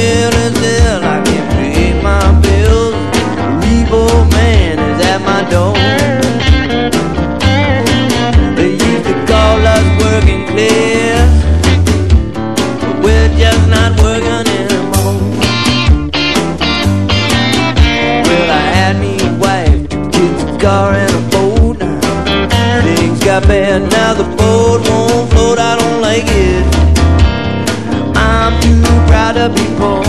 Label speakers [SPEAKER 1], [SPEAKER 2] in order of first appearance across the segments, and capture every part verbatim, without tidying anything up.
[SPEAKER 1] still and still I can't pay my bills. The repo man is at my door. They used to call us working clear, but we're just not working anymore. Well, I had me a wife, two kids, a car and a boat. Things got bad, now the boat won't float, I don't like it. I'm too proud to be poor.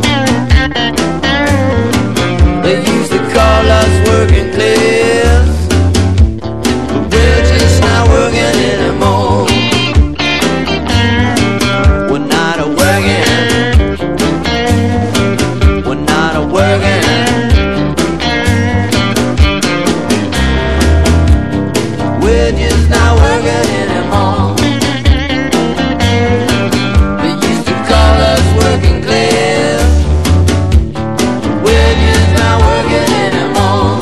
[SPEAKER 1] They used to call us working class, but we're just not working anymore. We're not a working. We're not a working. We're just not working anymore. They used to call us working class. We're just not working anymore.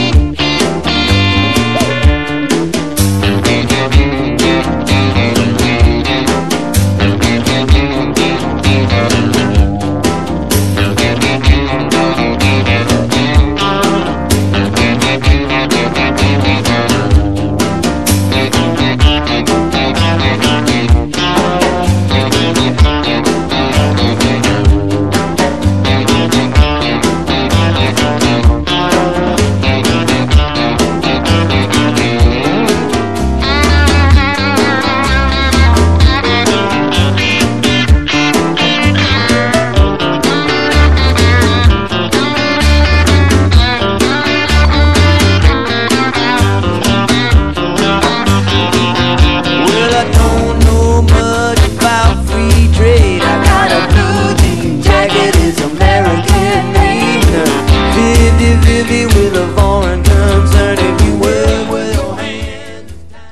[SPEAKER 1] Well, I don't know much about free trade. I got a blue jean jacket, it's American made. fifty-fifty with a foreign concern. If you work with your hands.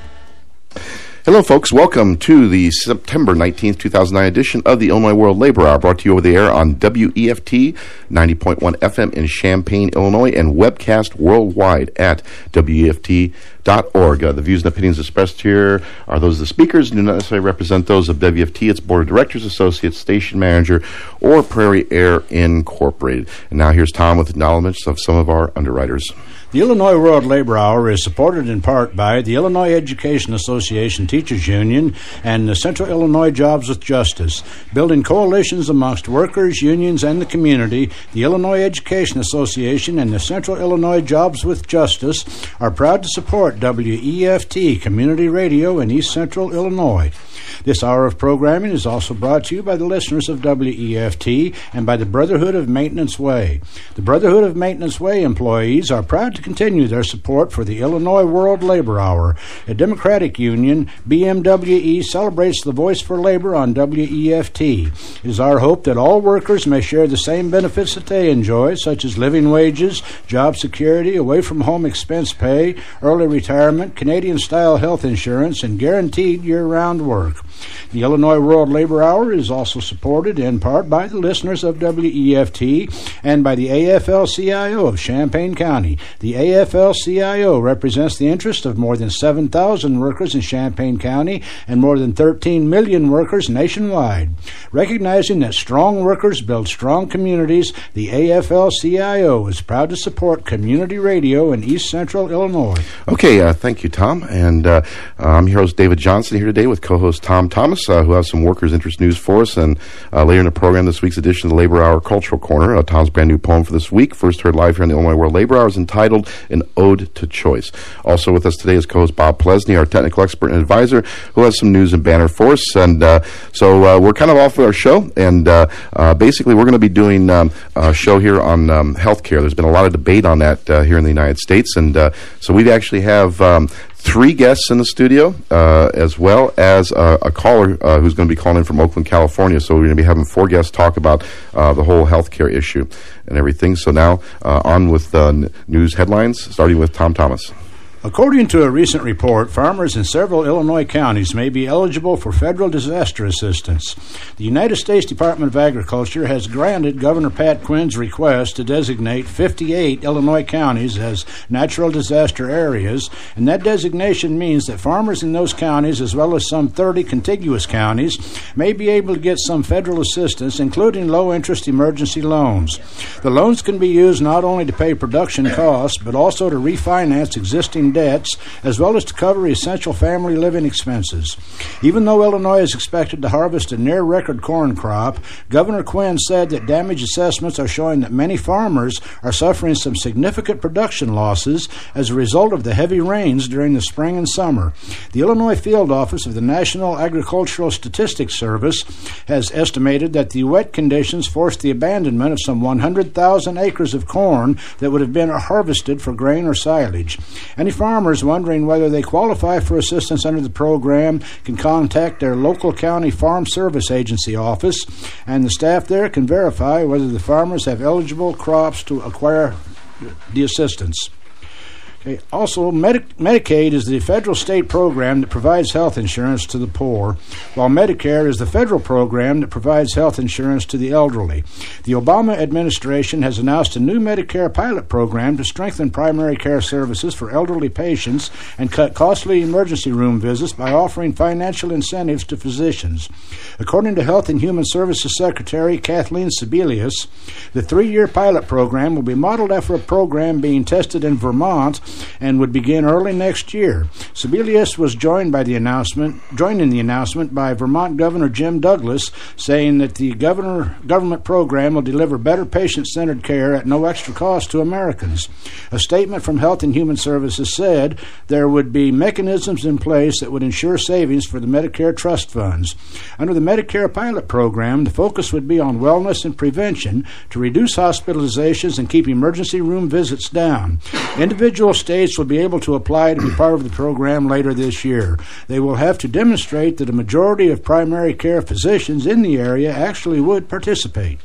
[SPEAKER 2] Hello, folks. Welcome to the September nineteenth, two thousand nine edition of the Illinois World Labor Hour, brought to you over the air on W E F T ninety point one F M in Champaign, Illinois, and webcast worldwide at W E F T dot org. Uh, the views and opinions expressed here are those of the speakers and do not necessarily represent those of W E F T, its board of directors, associates, station manager, or Prairie Air Incorporated. And now here's Tom with acknowledgments of some of our underwriters.
[SPEAKER 3] The Illinois World Labor Hour is supported in part by the Illinois Education Association Teachers Union and the Central Illinois Jobs with Justice. Building coalitions amongst workers, unions, and the community, the Illinois Education Association and the Central Illinois Jobs with Justice are proud to support W E F T Community Radio in East Central Illinois. This hour of programming is also brought to you by the listeners of W E F T and by the Brotherhood of Maintenance Way. The Brotherhood of Maintenance Way employees are proud to continue their support for the Illinois World Labor Hour. A Democratic union, B M W E, celebrates the voice for labor on W E F T. It is our hope that all workers may share the same benefits that they enjoy, such as living wages, job security, away-from-home expense pay, early retirement, Canadian-style health insurance, and guaranteed year-round work. The Illinois World Labor Hour is also supported in part by the listeners of W E F T and by the A F L C I O of Champaign County. The A F L C I O represents the interest of more than seven thousand workers in Champaign County and more than thirteen million workers nationwide. Recognizing that strong workers build strong communities, the A F L C I O is proud to support community radio in East Central Illinois.
[SPEAKER 2] Okay, uh, thank you, Tom. And uh, I'm your host, David Johnson, here today with co-host Tom Thomas, uh, who has some workers' interest news for us. And uh, later in the program, this week's edition of the Labor Hour Cultural Corner, uh, Tom's brand new poem for this week, first heard live here on the Illinois World Labor Hour, is entitled An Ode to Choice. Also with us today is co-host Bob Plesney, our technical expert and advisor, who has some news and banner for us. And uh, so uh, we're kind of off with our show, and uh, uh, basically we're going to be doing um, a show here on um, healthcare. There's been a lot of debate on that uh, here in the United States, and uh, so we actually have um, three guests in the studio, uh, as well as uh, a caller uh, who's going to be calling in from Oakland, California. So we're going to be having four guests talk about uh, the whole healthcare issue and everything. So now uh, on with uh, n- news headlines, starting with Tom Thomas.
[SPEAKER 3] According to a recent report, farmers in several Illinois counties may be eligible for federal disaster assistance. The United States Department of Agriculture has granted Governor Pat Quinn's request to designate fifty-eight Illinois counties as natural disaster areas, and that designation means that farmers in those counties, as well as some thirty contiguous counties, may be able to get some federal assistance, including low-interest emergency loans. The loans can be used not only to pay production costs, but also to refinance existing debts, as well as to cover essential family living expenses. Even though Illinois is expected to harvest a near-record corn crop, Governor Quinn said that damage assessments are showing that many farmers are suffering some significant production losses as a result of the heavy rains during the spring and summer. The Illinois Field Office of the National Agricultural Statistics Service has estimated that the wet conditions forced the abandonment of some one hundred thousand acres of corn that would have been harvested for grain or silage. Any farmers wondering whether they qualify for assistance under the program can contact their local county farm service agency office, and the staff there can verify whether the farmers have eligible crops to acquire the assistance. Okay. Also, Medi- Medicaid is the federal state program that provides health insurance to the poor, while Medicare is the federal program that provides health insurance to the elderly. The Obama administration has announced a new Medicare pilot program to strengthen primary care services for elderly patients and cut costly emergency room visits by offering financial incentives to physicians. According to Health and Human Services Secretary Kathleen Sebelius, the three-year pilot program will be modeled after a program being tested in Vermont and would begin early next year. Sebelius was joined by the announcement, joined in the announcement by Vermont Governor Jim Douglas, saying that the governor, government program will deliver better patient-centered care at no extra cost to Americans. A statement from Health and Human Services said there would be mechanisms in place that would ensure savings for the Medicare trust funds. Under the Medicare pilot program, the focus would be on wellness and prevention to reduce hospitalizations and keep emergency room visits down. Individual states will be able to apply to be part of the program later this year. They will have to demonstrate that a majority of primary care physicians in the area actually would participate.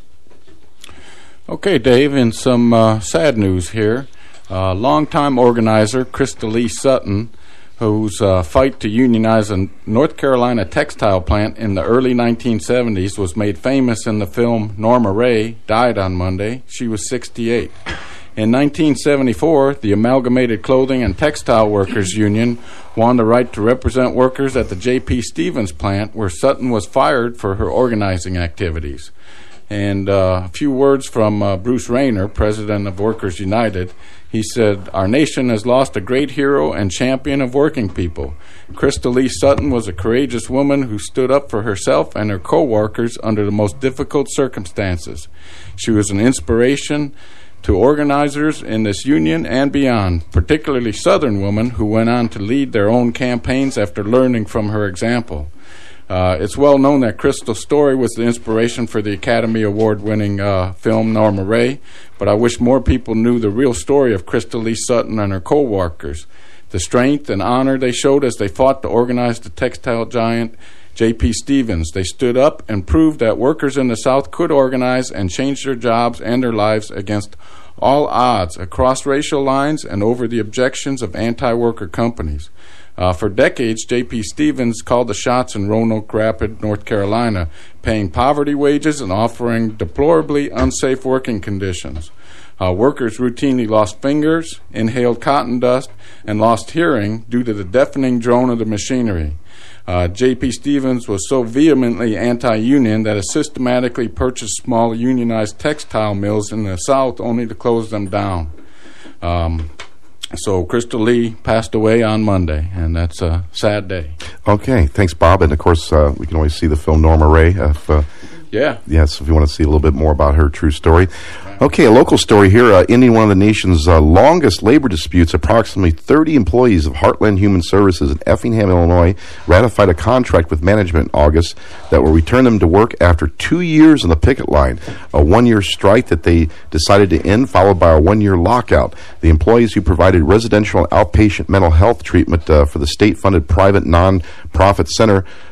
[SPEAKER 4] Okay, Dave, and some uh, sad news here. Uh, longtime organizer Krista Lee Sutton, whose uh, fight to unionize a North Carolina textile plant in the early nineteen seventies was made famous in the film Norma Ray, died on Monday. She was sixty-eight. In nineteen seventy-four, the Amalgamated Clothing and Textile Workers Union won the right to represent workers at the J P. Stevens plant, where Sutton was fired for her organizing activities. And uh, a few words from uh, Bruce Rayner, president of Workers United. He said, "Our nation has lost a great hero and champion of working people. Krista Lee Sutton was a courageous woman who stood up for herself and her co-workers under the most difficult circumstances. She was an inspiration to organizers in this union and beyond, particularly Southern women who went on to lead their own campaigns after learning from her example." Uh, it's well known that Crystal's story was the inspiration for the Academy Award-winning uh, film Norma Ray, but I wish more people knew the real story of Krista Lee Sutton and her co-workers, the strength and honor they showed as they fought to organize the textile giant J P. Stevens. They stood up and proved that workers in the South could organize and change their jobs and their lives against all odds, across racial lines and over the objections of anti-worker companies. Uh, for decades, J P. Stevens called the shots in Roanoke Rapids, North Carolina, paying poverty wages and offering deplorably unsafe working conditions. Uh, workers routinely lost fingers, inhaled cotton dust, and lost hearing due to the deafening drone of the machinery. Uh, J P. Stevens was so vehemently anti-union that it systematically purchased small unionized textile mills in the South only to close them down. Um, so Krista Lee passed away on Monday, and that's a sad day.
[SPEAKER 2] Okay, thanks, Bob. And, of course, uh, we can always see the film Norma Ray. If, uh,
[SPEAKER 4] yeah.
[SPEAKER 2] Yes, if you want to see a little bit more about her true story. Okay, a local story here. Uh, ending one of the nation's uh, longest labor disputes, approximately thirty employees of Heartland Human Services in Effingham, Illinois, ratified a contract with management in August that will return them to work after two years on the picket line, a one-year strike that they decided to end, followed by a one-year lockout. The employees who provided residential and outpatient mental health treatment uh, for the state-funded private non-profit center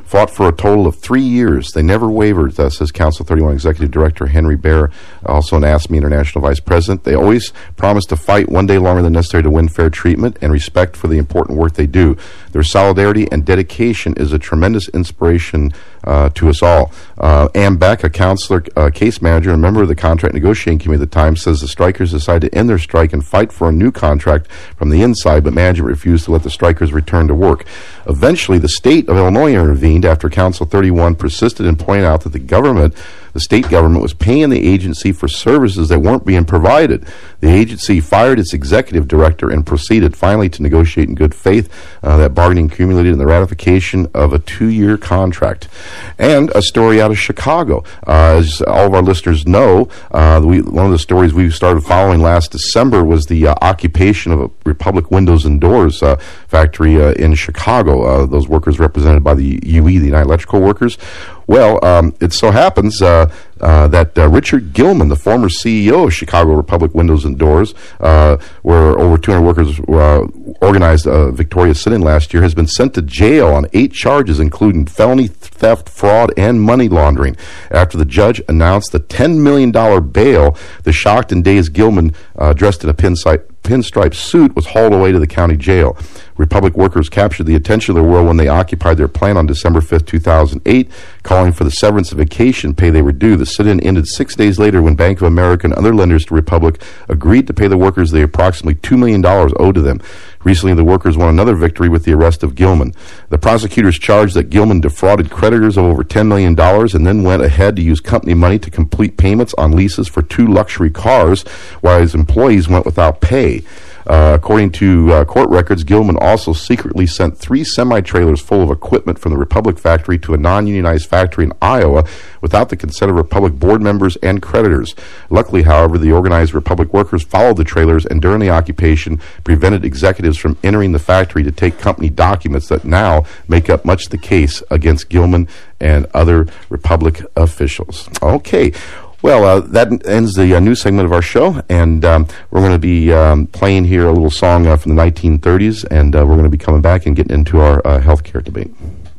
[SPEAKER 2] fought for a total of three years. They never wavered, uh, says Council thirty-one Executive Director Henry Baer, also an ASME International Vice President. They always promised to fight one day longer than necessary to win fair treatment and respect for the important work they do. Their solidarity and dedication is a tremendous inspiration uh, to us all. Uh, Ann Beck, a counselor, uh, case manager, and a member of the contract negotiating committee at the time, says the strikers decided to end their strike and fight for a new contract from the inside, but management refused to let the strikers return to work. Eventually, the state of Illinois intervened after Council thirty-one persisted in pointing out that the government, the state government, was paying the agency for services that weren't being provided. The agency fired its executive director and proceeded finally to negotiate in good faith. Uh, that bargaining accumulated in the ratification of a two-year contract. And a story out of Chicago. Uh, as all of our listeners know, uh, we, one of the stories we started following last December was the uh, occupation of a Republic Windows and Doors uh, factory uh, in Chicago. Uh, those workers represented by the U E, the United Electrical Workers. Well, um, it so happens uh, uh, that uh, Richard Gilman, the former C E O of Chicago Republic Windows and Doors, uh, where over two hundred workers uh, organized a victorious sit-in last year, has been sent to jail on eight charges, including felony theft, fraud, and money laundering. After the judge announced the ten million dollars bail, the shocked and dazed Gilman, uh, dressed in a pinstripe pinstripe suit, was hauled away to the county jail. Republic workers captured the attention of the world when they occupied their plant on December fifth, two thousand eight, calling for the severance and vacation pay they were due. The sit-in ended six days later when Bank of America and other lenders to Republic agreed to pay the workers the approximately two million dollars owed to them. Recently, the workers won another victory with the arrest of Gilman. The prosecutors charged that Gilman defrauded creditors of over ten million dollars and then went ahead to use company money to complete payments on leases for two luxury cars while his employees went without pay. Uh, according to uh, court records, Gilman also secretly sent three semi-trailers full of equipment from the Republic factory to a non-unionized factory in Iowa without the consent of Republic board members and creditors. Luckily, however, the organized Republic workers followed the trailers and during the occupation prevented executives from entering the factory to take company documents that now make up much of the case against Gilman and other Republic officials. Okay. Well, uh, that ends the uh, news segment of our show, and um, we're going to be um, playing here a little song uh, from the nineteen thirties, and uh, we're going to be coming back and getting into our uh, health care debate.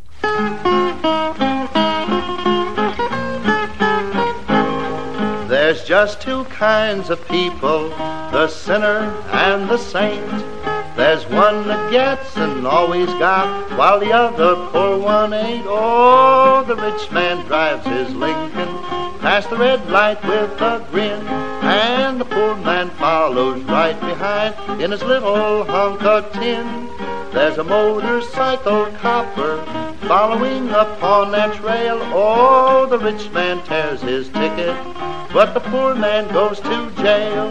[SPEAKER 5] There's just two kinds of people, the sinner and the saint. There's one that gets and always got, while the other poor one ain't. Oh, the rich man drives his Lincoln past the red light with a grin, and the poor man follows right behind in his little hunk of tin. There's a motorcycle copper following up on that trail. Oh, the rich man tears his ticket, but the poor man goes to jail.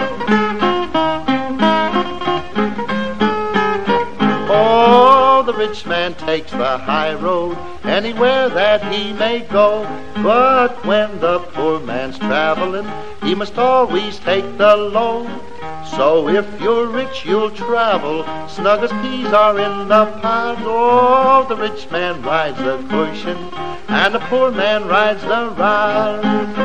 [SPEAKER 5] Oh, the rich man takes the high road anywhere that he may go, but when the poor man's traveling, he must always take the low. So if you're rich, you'll travel snug as peas are in the pod. Oh, the rich man rides the cushion and the poor man rides the ride.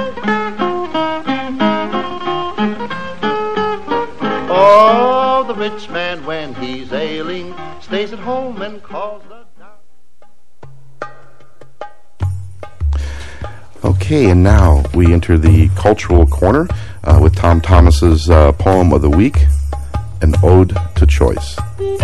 [SPEAKER 5] Oh, the rich man, when he's ailing, stays at home and calls the
[SPEAKER 2] Okay, and now we enter the cultural corner uh, with Tom Thomas's uh, poem of the week, An Ode to Choice.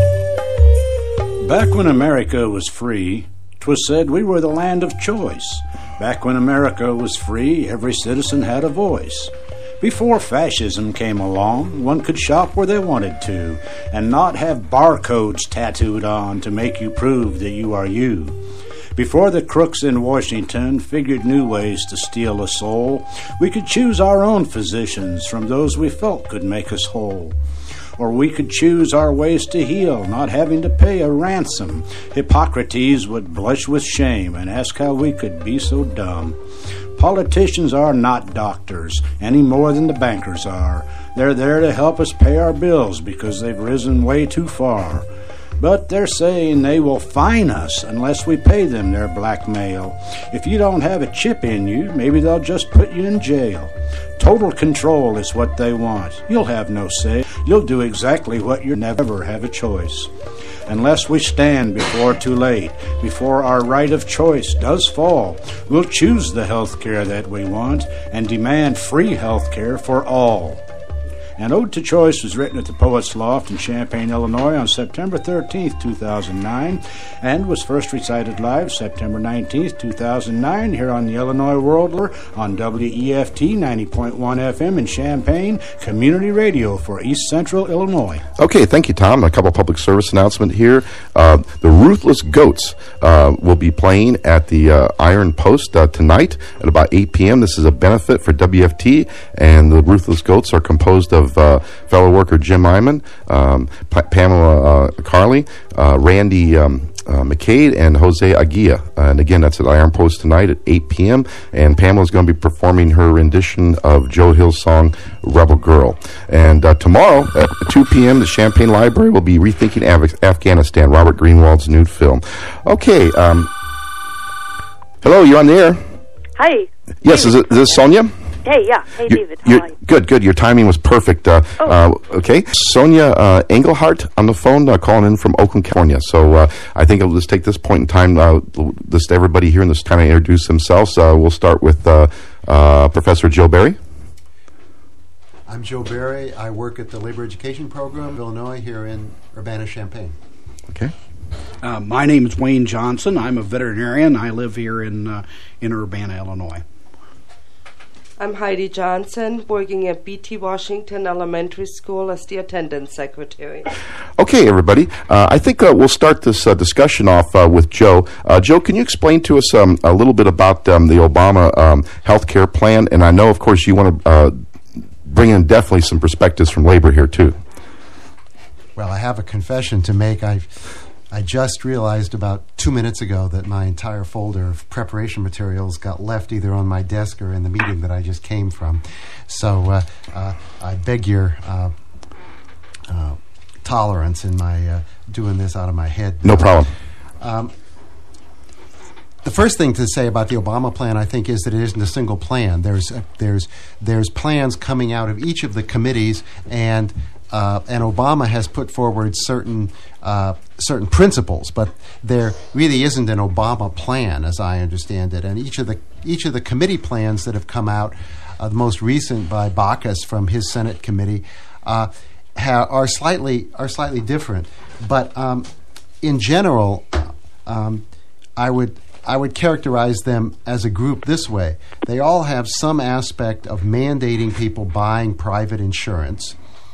[SPEAKER 3] Back when America was free, 'twas said we were the land of choice. Back when America was free, every citizen had a voice. Before fascism came along, one could shop where they wanted to, and not have barcodes tattooed on to make you prove that you are you. Before the crooks in Washington figured new ways to steal a soul, we could choose our own physicians from those we felt could make us whole. Or we could choose our ways to heal, not having to pay a ransom. Hippocrates would blush with shame and ask how we could be so dumb. Politicians are not doctors, any more than the bankers are. They're there to help us pay our bills because they've risen way too far. But they're saying they will fine us unless we pay them their blackmail. If you don't have a chip in you, maybe they'll just put you in jail. Total control is what they want. You'll have no say. You'll do exactly what you never have a choice. unless we stand before too late, before our right of choice does fall. We'll choose the health care that we want and demand free health care for all. An Ode to Choice was written at the Poets Loft in Champaign, Illinois on September thirteenth, two thousand nine, and was first recited live September nineteenth, two thousand nine, here on the Illinois Worldler on W E F T ninety point one F M in Champaign, community radio for East Central Illinois.
[SPEAKER 2] Okay, thank you, Tom. A couple public service announcement here. Uh, the Ruthless Goats uh, will be playing at the uh, Iron Post uh, tonight at about eight p.m. This is a benefit for W F T, and the Ruthless Goats are composed of uh, fellow worker Jim Iman, um, P- Pamela uh, Carley, uh, Randy um, uh, McCade, and Jose Aguilla. Uh, and again, that's at Iron Post tonight at eight p.m. And Pamela's going to be performing her rendition of Joe Hill's song Rebel Girl. And uh, tomorrow at two p.m. the Champaign Library will be rethinking Af- Afghanistan, Robert Greenwald's new film. Okay. Um, hello, you're on the air.
[SPEAKER 6] Hi.
[SPEAKER 2] Yes, is, it, is this Sonia?
[SPEAKER 6] Hey, yeah. Hey,
[SPEAKER 2] You're,
[SPEAKER 6] David. How
[SPEAKER 2] you're,
[SPEAKER 6] are you?
[SPEAKER 2] good, good. Your timing was perfect. Uh,
[SPEAKER 6] Oh.
[SPEAKER 2] uh, okay. Sonia uh, Engelhardt on the phone, uh, calling in from Oakland, California. So uh, I think I'll just take this point in time, uh, just everybody here in this kind of introduce themselves. Uh, we'll start with uh, uh, Professor Joe Barry.
[SPEAKER 7] I'm Joe Barry. I work at the Labor Education Program of Illinois here in Urbana-Champaign.
[SPEAKER 2] Okay.
[SPEAKER 8] Uh, my name is Wayne Johnson. I'm a veterinarian. I live here in uh, in Urbana, Illinois.
[SPEAKER 9] I'm Heidi Johnson, working at B T Washington Elementary School as the attendance secretary.
[SPEAKER 2] Okay, everybody. Uh, I think uh, we'll start this uh, discussion off uh, with Joe. Uh, Joe, can you explain to us um, a little bit about um, the Obama um, health care plan? And I know, of course, you want to uh, bring in definitely some perspectives from labor here, too.
[SPEAKER 7] Well, I have a confession to make. I I just realized about two minutes ago that my entire folder of preparation materials got left either on my desk or in the meeting that I just came from. So uh, uh, I beg your uh, uh, tolerance in my uh, doing this out of my head.
[SPEAKER 2] No problem.
[SPEAKER 7] Um, the first thing to say about the Obama plan, I think, is that it isn't a single plan. There's uh, there's there's plans coming out of each of the committees, and uh, and Obama has put forward certain uh, certain principles, but there really isn't an Obama plan, as I understand it. And each of the each of the committee plans that have come out, uh, the most recent by Baucus from his Senate committee, uh, ha- are slightly are slightly different. But um, in general, um, I would. I would characterize them as a group this way. They all have some aspect of mandating people buying private insurance.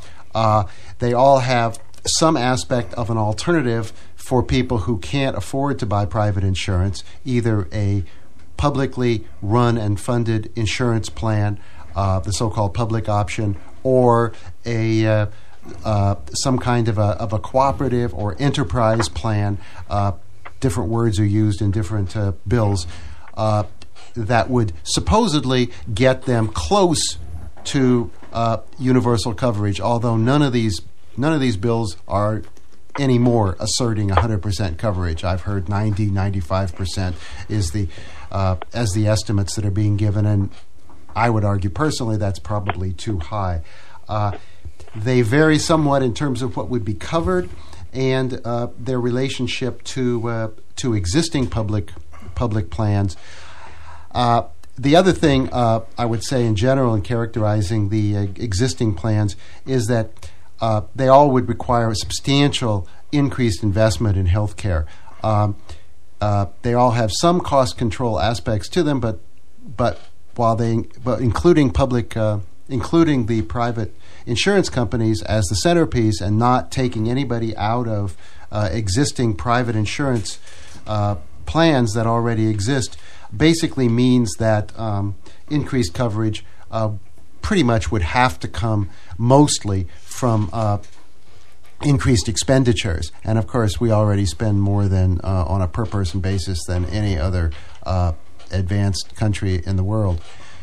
[SPEAKER 7] Uh, they all have some aspect of an alternative for people who can't afford to buy private insurance, either a publicly run and funded insurance plan, uh, the so-called public option, or a uh, uh, some kind of a, of a cooperative or enterprise plan. Uh, different words are used in different uh, bills, uh, that would supposedly get them close to uh, universal coverage, although none of these none of these bills are anymore asserting one hundred percent coverage. I've heard ninety, ninety-five percent is the uh, as the estimates that are being given, and I would argue personally that's probably too high. Uh, they vary somewhat in terms of what would be covered, and uh, their relationship to uh, to existing public public plans. Uh, the other thing uh, I would say in general in characterizing the uh, existing plans is that uh, they all would require a substantial increased investment in health care. Um, uh, they all have some cost control aspects to them, but but while they but including public uh, including the private insurance companies as the centerpiece and not taking anybody out of uh, existing private insurance uh, plans that already exist, basically means that um, increased coverage uh, pretty much would have to come mostly from uh, increased expenditures. And of course, we already spend more than uh, on a per person basis than any other uh, advanced country in the world.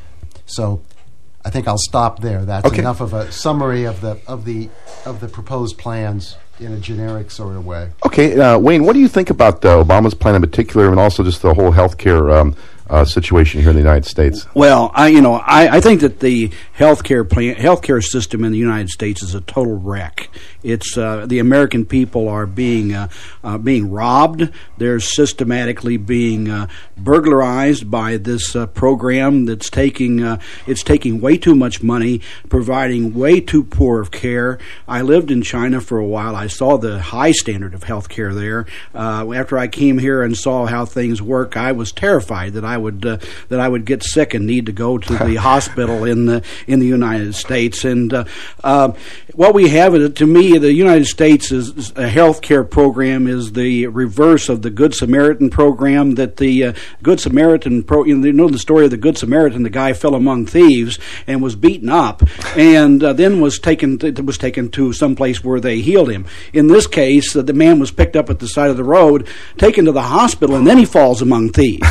[SPEAKER 7] So I think I'll stop there. That's
[SPEAKER 2] okay.
[SPEAKER 7] Enough of a summary of the of the of the proposed plans in a generic sort of way.
[SPEAKER 2] Okay, uh, Wayne, what do you think about uh, Obama's plan in particular, and also just the whole health care um, uh, situation here in the United States?
[SPEAKER 8] Well, I you know I, I think that the healthcare plan healthcare system in the United States is a total wreck. It's uh, the American people are being uh, uh, being robbed. They're systematically being uh, burglarized by this uh, program that's taking uh, it's taking way too much money, providing way too poor of care. I lived in China for a while. I saw the high standard of health care there. Uh, after I came here and saw how things work, I was terrified that I would uh, that I would get sick and need to go to the hospital in the in the United States. And uh, uh, what we have, uh, to me, the United States is, is a health care program is the reverse of the Good Samaritan program. That the uh, Good Samaritan pro, you know, you know the story of the Good Samaritan. The guy fell among thieves and was beaten up, and uh, then was taken to, was taken to some place where they healed him. In this case, uh, the man was picked up at the side of the road, taken to the hospital, and then he falls among thieves.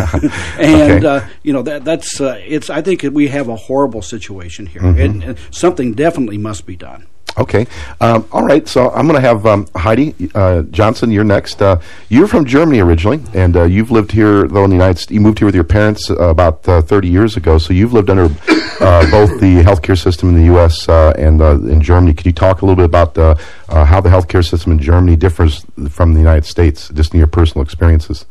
[SPEAKER 8] and
[SPEAKER 2] okay.
[SPEAKER 8] uh, you know that that's uh, it's. I think we have a horrible situation here,
[SPEAKER 2] Mm-hmm.
[SPEAKER 8] and, and something definitely must be done.
[SPEAKER 2] Okay. Um, all right. So I'm going to have um, Heidi uh, Johnson. You're next. Uh, you're from Germany originally, and uh, you've lived here, though, in the United States. You moved here with your parents uh, about uh, thirty years ago. So you've lived under uh, both the healthcare system in the U S uh, and uh, in Germany. Could you talk a little bit about uh, uh, how the healthcare system in Germany differs from the United States, just in your personal experiences?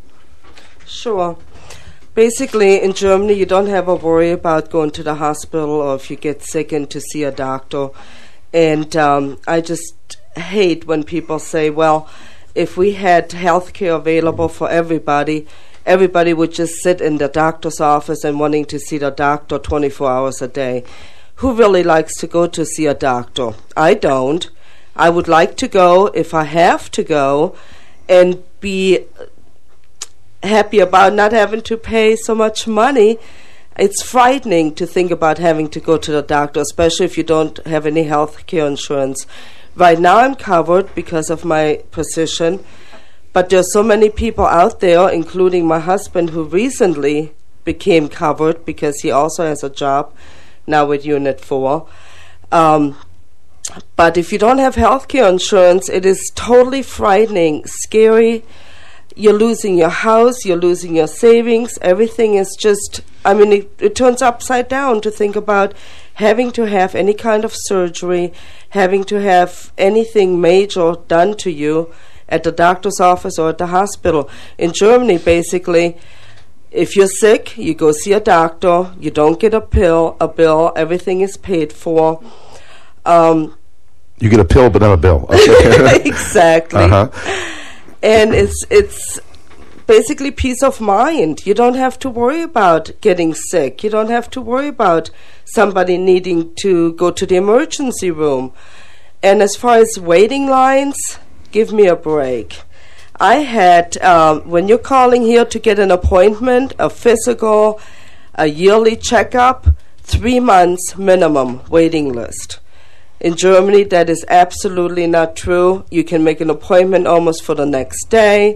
[SPEAKER 9] Sure. Basically, in Germany, you don't have a worry about going to the hospital or if you get sick and to see a doctor. And um, I just hate when people say, well, if we had health care available for everybody, everybody would just sit in the doctor's office and wanting to see the doctor twenty-four hours a day. Who really likes to go to see a doctor? I don't. I would like to go if I have to go and be happy about not having to pay so much money. It's frightening to think about having to go to the doctor, especially if you don't have any health care insurance. Right now I'm covered because of my position, but there's so many people out there, including my husband, who recently became covered because he also has a job now with Unit four. Um, but if you don't have health care insurance, it is totally frightening, scary. You're losing your house, you're losing your savings, everything is just, I mean, it, it turns upside down to think about having to have any kind of surgery, having to have anything major done to you at the doctor's office or at the hospital. In Germany, basically, if you're sick, you go see a doctor, you don't get a pill, a bill, everything is paid for. Um,
[SPEAKER 2] you get a pill, but not a bill. Okay.
[SPEAKER 9] Exactly.
[SPEAKER 2] Uh-huh.
[SPEAKER 9] And it's it's basically peace of mind. You don't have to worry about getting sick. You don't have to worry about somebody needing to go to the emergency room. And as far as waiting lines, give me a break. I had, um, when you're calling here to get an appointment, a physical, a yearly checkup, three months minimum waiting list. In Germany, that is absolutely not true. You can make an appointment almost for the next day.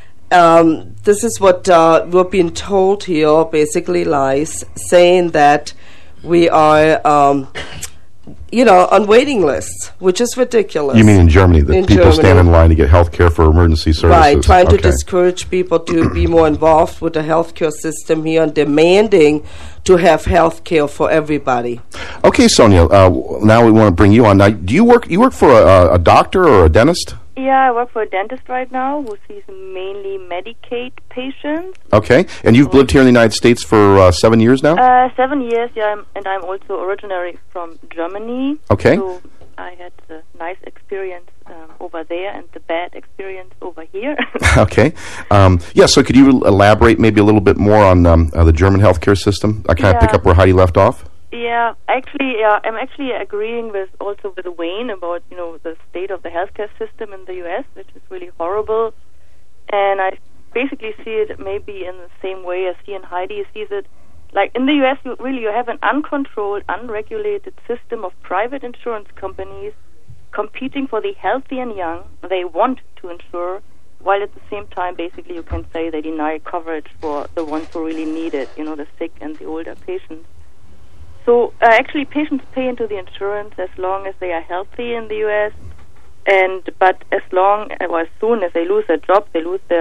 [SPEAKER 9] Um, this is what uh, we're being told here, basically lies, saying that we are, um, you know, on waiting lists, which is ridiculous.
[SPEAKER 2] You mean in Germany, that
[SPEAKER 9] in
[SPEAKER 2] people
[SPEAKER 9] Germany.
[SPEAKER 2] stand in line to get health care for emergency services?
[SPEAKER 9] Right, trying
[SPEAKER 2] okay.
[SPEAKER 9] to discourage people to be more involved with the healthcare system here and demanding to have health care for everybody.
[SPEAKER 2] Okay, Sonia, uh, now we want to bring you on. Now, do you work you work for a, a doctor or a dentist?
[SPEAKER 6] Yeah, I work for a dentist right now who sees mainly Medicaid patients.
[SPEAKER 2] Okay, and you've lived here in the United States for uh, seven years now?
[SPEAKER 6] Uh, seven years, yeah, I'm, and I'm also originally from Germany.
[SPEAKER 2] Okay.
[SPEAKER 6] So I had the nice experience um, over there and the bad experience over here.
[SPEAKER 2] Okay. Um, yeah, so could you elaborate maybe a little bit more on um, uh, the German healthcare system? I kind of
[SPEAKER 6] Yeah.
[SPEAKER 2] pick up where Heidi left off.
[SPEAKER 6] Yeah, actually, yeah, I'm actually agreeing with also with Wayne about, you know, the state of the healthcare system in the U S, which is really horrible. And I basically see it maybe in the same way as he and Heidi sees it. Like in the U S, you really you have an uncontrolled, unregulated system of private insurance companies competing for the healthy and young. They want to insure, while at the same time, basically, you can say they deny coverage for the ones who really need it, you know, the sick and the older patients. So uh, actually, patients pay into the insurance as long as they are healthy in the U S, and but as long or as soon as they lose their job, they lose their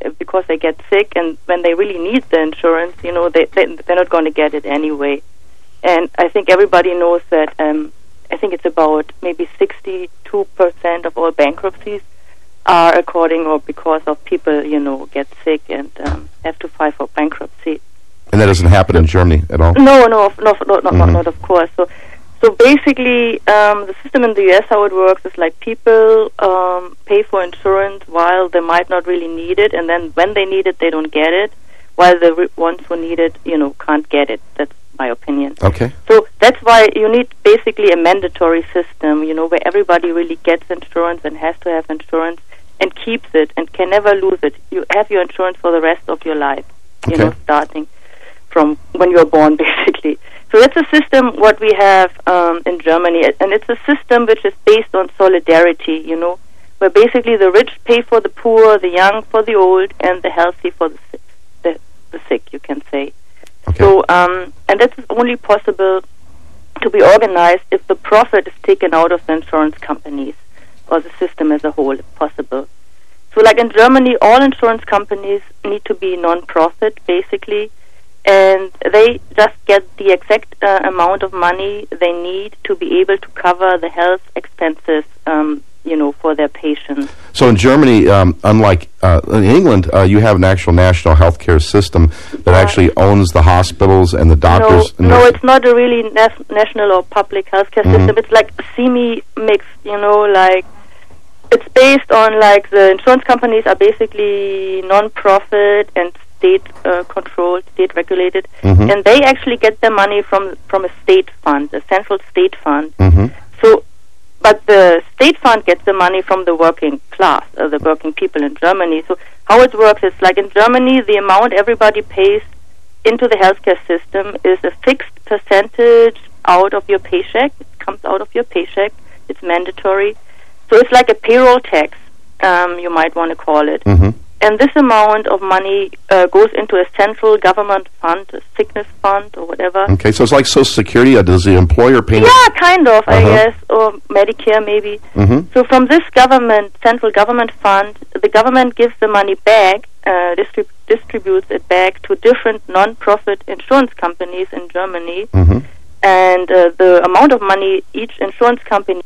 [SPEAKER 6] because they get sick, and when they really need the insurance, you know, they, they they're not going to get it anyway. And I think everybody knows that. Um, I think it's about maybe sixty-two percent of all bankruptcies are according or because of people, you know, get sick and um, have to file for bankruptcy.
[SPEAKER 2] And that doesn't happen in Germany at all?
[SPEAKER 6] No, no, no, no, no
[SPEAKER 2] mm-hmm.
[SPEAKER 6] not, not of course. So, so basically, um, the system in the U S, how it works is like people um, pay for insurance while they might not really need it, and then when they need it, they don't get it, while the re- ones who need it, you know, can't get it. That's my opinion.
[SPEAKER 2] Okay.
[SPEAKER 6] So that's why you need basically a mandatory system, you know, where everybody really gets insurance and has to have insurance and keeps it and can never lose it. You have your insurance for the rest of your life, you
[SPEAKER 2] okay.
[SPEAKER 6] know, starting from when you were born, basically. So that's a system what we have um, in Germany, and it's a system which is based on solidarity, you know, where basically the rich pay for the poor, the young for the old, and the healthy for the sick, the, the sick, you can say.
[SPEAKER 2] Okay.
[SPEAKER 6] So, um, and that's only possible to be organized if the profit is taken out of the insurance companies or the system as a whole, if possible. So, like in Germany, all insurance companies need to be non-profit, basically, and they just get the exact uh, amount of money they need to be able to cover the health expenses, um, you know, for their patients.
[SPEAKER 2] So in Germany, um, unlike uh, in England, uh, you have an actual national healthcare system that uh, actually owns the hospitals and the doctors.
[SPEAKER 6] No, no, it's not a really nas- national or public healthcare mm-hmm. system. It's like semi-mixed, you know, like it's based on like the insurance companies are basically non-profit and state-controlled, uh, state-regulated, mm-hmm. and they actually get their money from from a state fund, a central state fund.
[SPEAKER 2] Mm-hmm.
[SPEAKER 6] So. But the state fund gets the money from the working class, uh, the working people in Germany. So how it works is like in Germany, the amount everybody pays into the healthcare system is a fixed percentage out of your paycheck. It comes out of your paycheck. It's mandatory. So it's like a payroll tax, um, you might want to call it.
[SPEAKER 2] Mm-hmm.
[SPEAKER 6] And this amount of money uh, goes into a central government fund, a sickness fund or whatever.
[SPEAKER 2] Okay, so it's like Social Security. Uh, does the employer pay?
[SPEAKER 6] Yeah, kind of,
[SPEAKER 2] uh-huh.
[SPEAKER 6] I guess, or Medicare maybe.
[SPEAKER 2] Mm-hmm.
[SPEAKER 6] So from this government, central government fund, the government gives the money back, uh, distrib- distributes it back to different non-profit insurance companies in Germany.
[SPEAKER 2] Mm-hmm.
[SPEAKER 6] And uh, the amount of money each insurance company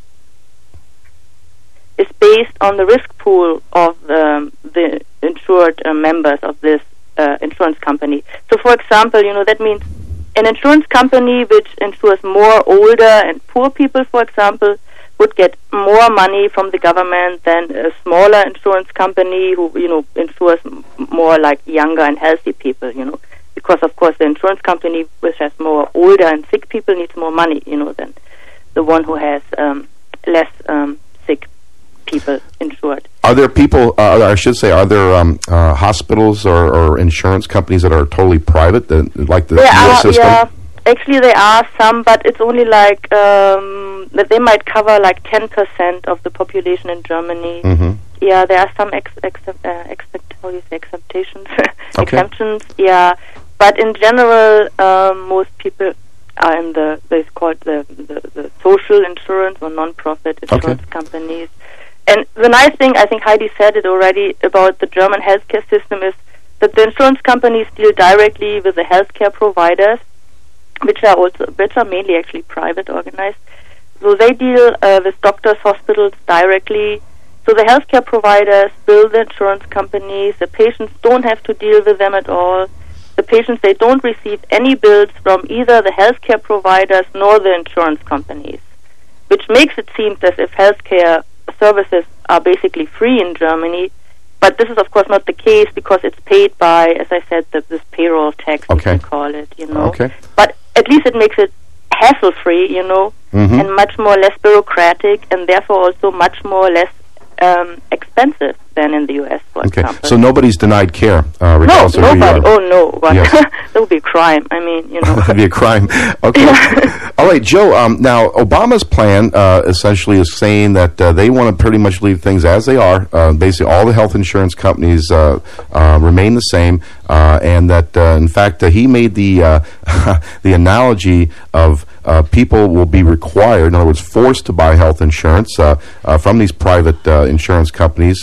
[SPEAKER 6] is based on the risk pool of um, the insured uh, members of this uh, insurance company. So, for example, you know, that means an insurance company which insures more older and poor people, for example, would get more money from the government than a smaller insurance company who, you know, insures m- more like younger and healthy people, you know, because, of course, the insurance company which has more older and sick people needs more money, you know, than the one who has um, less um, sick people insured.
[SPEAKER 2] Are there people, uh, I should say, are there um, uh, hospitals or, or insurance companies that are totally private, that, like the
[SPEAKER 6] there
[SPEAKER 2] U S
[SPEAKER 6] are,
[SPEAKER 2] system?
[SPEAKER 6] Yeah, actually there are some, but it's only like, um, that they might cover like ten percent of the population in Germany.
[SPEAKER 2] Mm-hmm.
[SPEAKER 6] Yeah, there are some ex- ex- uh, expect- how do you say, exemptions,
[SPEAKER 2] okay.
[SPEAKER 6] exemptions, yeah. But in general, um, most people are in the, it's called the, the, the social insurance or non-profit insurance
[SPEAKER 2] okay.
[SPEAKER 6] companies. And the nice thing, I think Heidi said it already, about the German healthcare system is that the insurance companies deal directly with the healthcare providers, which are also which are mainly actually private organized. So they deal uh, with doctors, hospitals directly. So the healthcare providers bill the insurance companies. The patients don't have to deal with them at all. The patients, they don't receive any bills from either the healthcare providers nor the insurance companies, which makes it seem as if healthcare services are basically free in Germany, but this is of course not the case because it's paid by, as I said, the, this payroll tax,
[SPEAKER 2] okay.
[SPEAKER 6] we can call it, you know.
[SPEAKER 2] Okay.
[SPEAKER 6] But at least it makes it hassle-free, you know,
[SPEAKER 2] mm-hmm.
[SPEAKER 6] and much more less bureaucratic, and therefore also much more less um, expensive than in the U S, for
[SPEAKER 2] okay.
[SPEAKER 6] example.
[SPEAKER 2] So nobody's denied care, uh, regardless
[SPEAKER 6] no,
[SPEAKER 2] of
[SPEAKER 6] nobody.
[SPEAKER 2] who you are.
[SPEAKER 6] Oh no, but
[SPEAKER 2] yes.
[SPEAKER 6] that would be a crime. I mean, you know,
[SPEAKER 2] that'd be a crime. Okay. All right, Joe. Um, now, Obama's plan uh, essentially is saying that uh, they want to pretty much leave things as they are. Uh, basically, all the health insurance companies uh, uh, remain the same, uh, and that uh, in fact uh, he made the uh, the analogy of uh, people will be required, in other words, forced to buy health insurance uh, uh, from these private uh, insurance companies. Uh,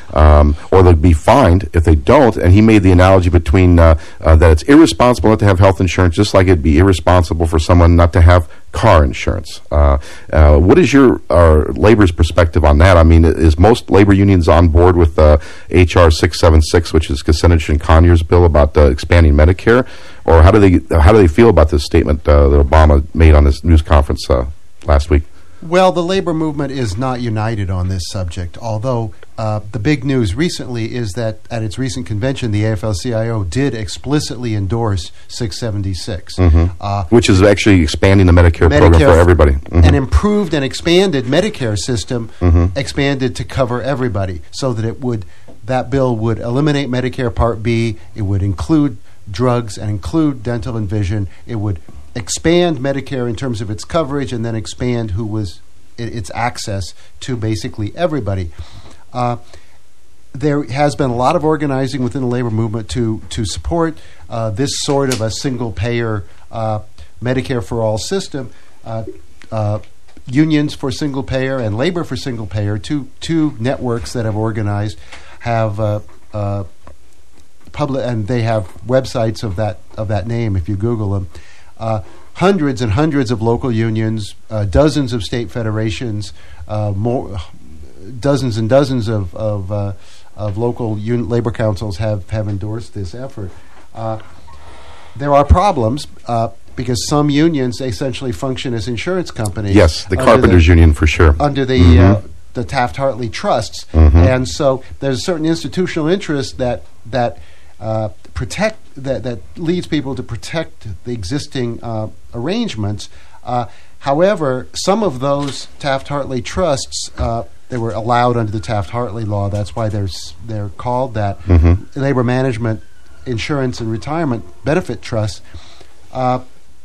[SPEAKER 2] um, or they'll be fined if they don't. And he made the analogy between uh, uh, that it's irresponsible not to have health insurance, just like it'd be irresponsible for someone not to have car insurance. Uh, uh, what is your uh, labor's perspective on that? I mean, is most labor unions on board with uh, H R six seventy-six, which is Kucinich and Conyers' bill about uh, expanding Medicare, or how do they how do they feel about this statement uh, that Obama made on this news conference uh, last week?
[SPEAKER 7] Well, the labor movement is not united on this subject, although uh, the big news recently is that at its recent convention, the A F L C I O did explicitly endorse six seventy-six.
[SPEAKER 2] Mm-hmm.
[SPEAKER 7] uh,
[SPEAKER 2] Which is actually expanding the Medicare, Medicare program for everybody. Mm-hmm.
[SPEAKER 7] An improved and expanded Medicare system,
[SPEAKER 2] mm-hmm.
[SPEAKER 7] expanded to cover everybody, so that it would that bill would eliminate Medicare Part B, it would include drugs and include dental and vision, it would expand Medicare in terms of its coverage, and then expand who was I- its access to basically everybody. Uh, there has been a lot of organizing within the labor movement to to support uh, this sort of a single payer uh, Medicare for all system. Uh, uh, unions for single payer and labor for single payer, two two networks that have organized, have uh, uh, public, and they have websites of that of that name if you Google them. Uh, hundreds and hundreds of local unions, uh, dozens of state federations, uh, more, dozens and dozens of of, uh, of local un- labor councils have, have endorsed this effort. Uh, there are problems uh, because some unions essentially function as insurance companies.
[SPEAKER 2] Yes, the Carpenters the, Union for sure.
[SPEAKER 7] Under the
[SPEAKER 2] mm-hmm.
[SPEAKER 7] uh, the Taft-Hartley trusts,
[SPEAKER 2] mm-hmm.
[SPEAKER 7] and so there's a certain institutional interest that that. Uh, protect that that leads people to protect the existing uh, arrangements. Uh, however, some of those Taft-Hartley trusts uh, they were allowed under the Taft-Hartley law. That's why they're s- they're called that.
[SPEAKER 2] Mm-hmm.
[SPEAKER 7] Labor Management Insurance and Retirement Benefit Trusts uh,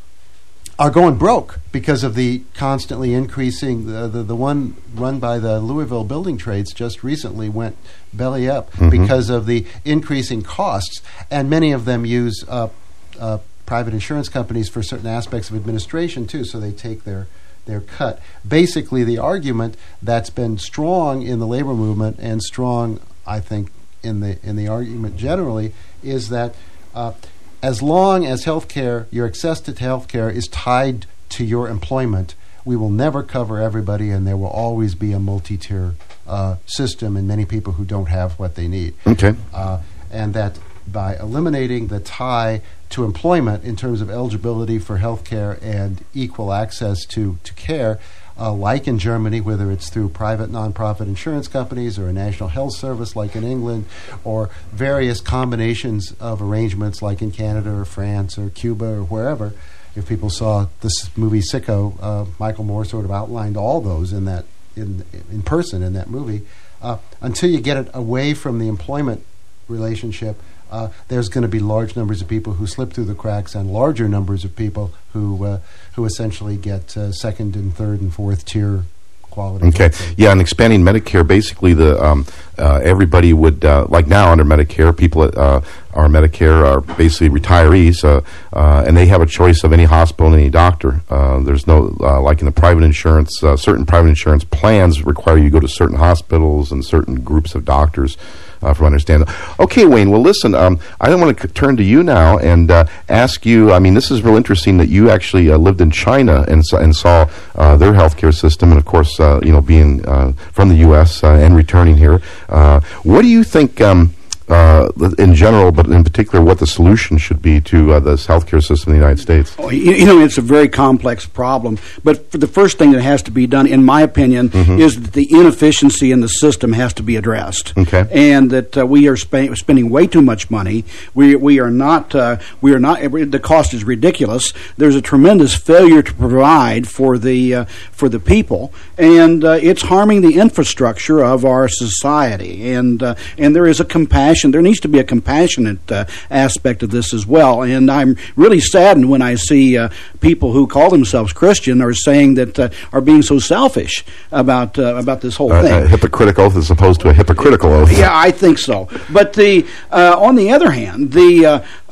[SPEAKER 7] are going broke because of the constantly increasing. The, the the one run by the Louisville Building Trades just recently went belly up
[SPEAKER 2] mm-hmm.
[SPEAKER 7] because of the increasing costs, and many of them use uh, uh, private insurance companies for certain aspects of administration too, so they take their their cut. Basically, the argument that's been strong in the labor movement and strong, I think, in the in the argument generally, is that uh, as long as healthcare, your access to healthcare is tied to your employment, we will never cover everybody, and there will always be a multi-tier uh, system and many people who don't have what they need.
[SPEAKER 2] Okay.
[SPEAKER 7] Uh, and that by eliminating the tie to employment in terms of eligibility for health care and equal access to, to care, uh, like in Germany, whether it's through private nonprofit insurance companies or a national health service like in England, or various combinations of arrangements like in Canada or France or Cuba or wherever. If people saw this movie Sicko, uh, Michael Moore sort of outlined all those in that in in person in that movie. Uh, until you get it away from the employment relationship, uh, there's going to be large numbers of people who slip through the cracks, and larger numbers of people who uh, who essentially get uh, second and third and fourth tier quality.
[SPEAKER 2] Okay, yeah, and expanding Medicare, basically the um, uh, everybody would uh, like now under Medicare, people that uh, are Medicare are basically retirees, uh, uh, and they have a choice of any hospital and any doctor. Uh, there's no uh, like in the private insurance, uh, certain private insurance plans require you to go to certain hospitals and certain groups of doctors. Uh, from understanding. Okay, Wayne. Well, listen. Um, I don't want to c- turn to you now and uh, ask you. I mean, this is real interesting that you actually uh, lived in China and s- and saw uh, their healthcare system, and of course, uh, you know, being uh, from the U S uh, and returning here. Uh, what do you think, um, uh, in general, but in particular, what the solution should be to uh, this healthcare system in the United States?
[SPEAKER 8] Oh, you, you know, it's a very complex problem. But for the first thing that has to be done, in my opinion,
[SPEAKER 2] mm-hmm. is
[SPEAKER 8] that the inefficiency in the system has to be addressed.
[SPEAKER 2] Okay.
[SPEAKER 8] And that uh, we are sp- spending way too much money. We we are not. Uh, we are not. The cost is ridiculous. There's a tremendous failure to provide for the uh, for the people, and uh, it's harming the infrastructure of our society. And uh, and there is a compassion. There needs to be a compassionate uh, aspect of this as well. And I'm really saddened when I see uh, people who call themselves Christian are saying that uh, are being so selfish about uh, about this whole
[SPEAKER 2] uh,
[SPEAKER 8] thing.
[SPEAKER 2] A hypocritic oath as opposed to a hypocritical oath.
[SPEAKER 8] Yeah, I think so. But the uh, on the other hand, the uh,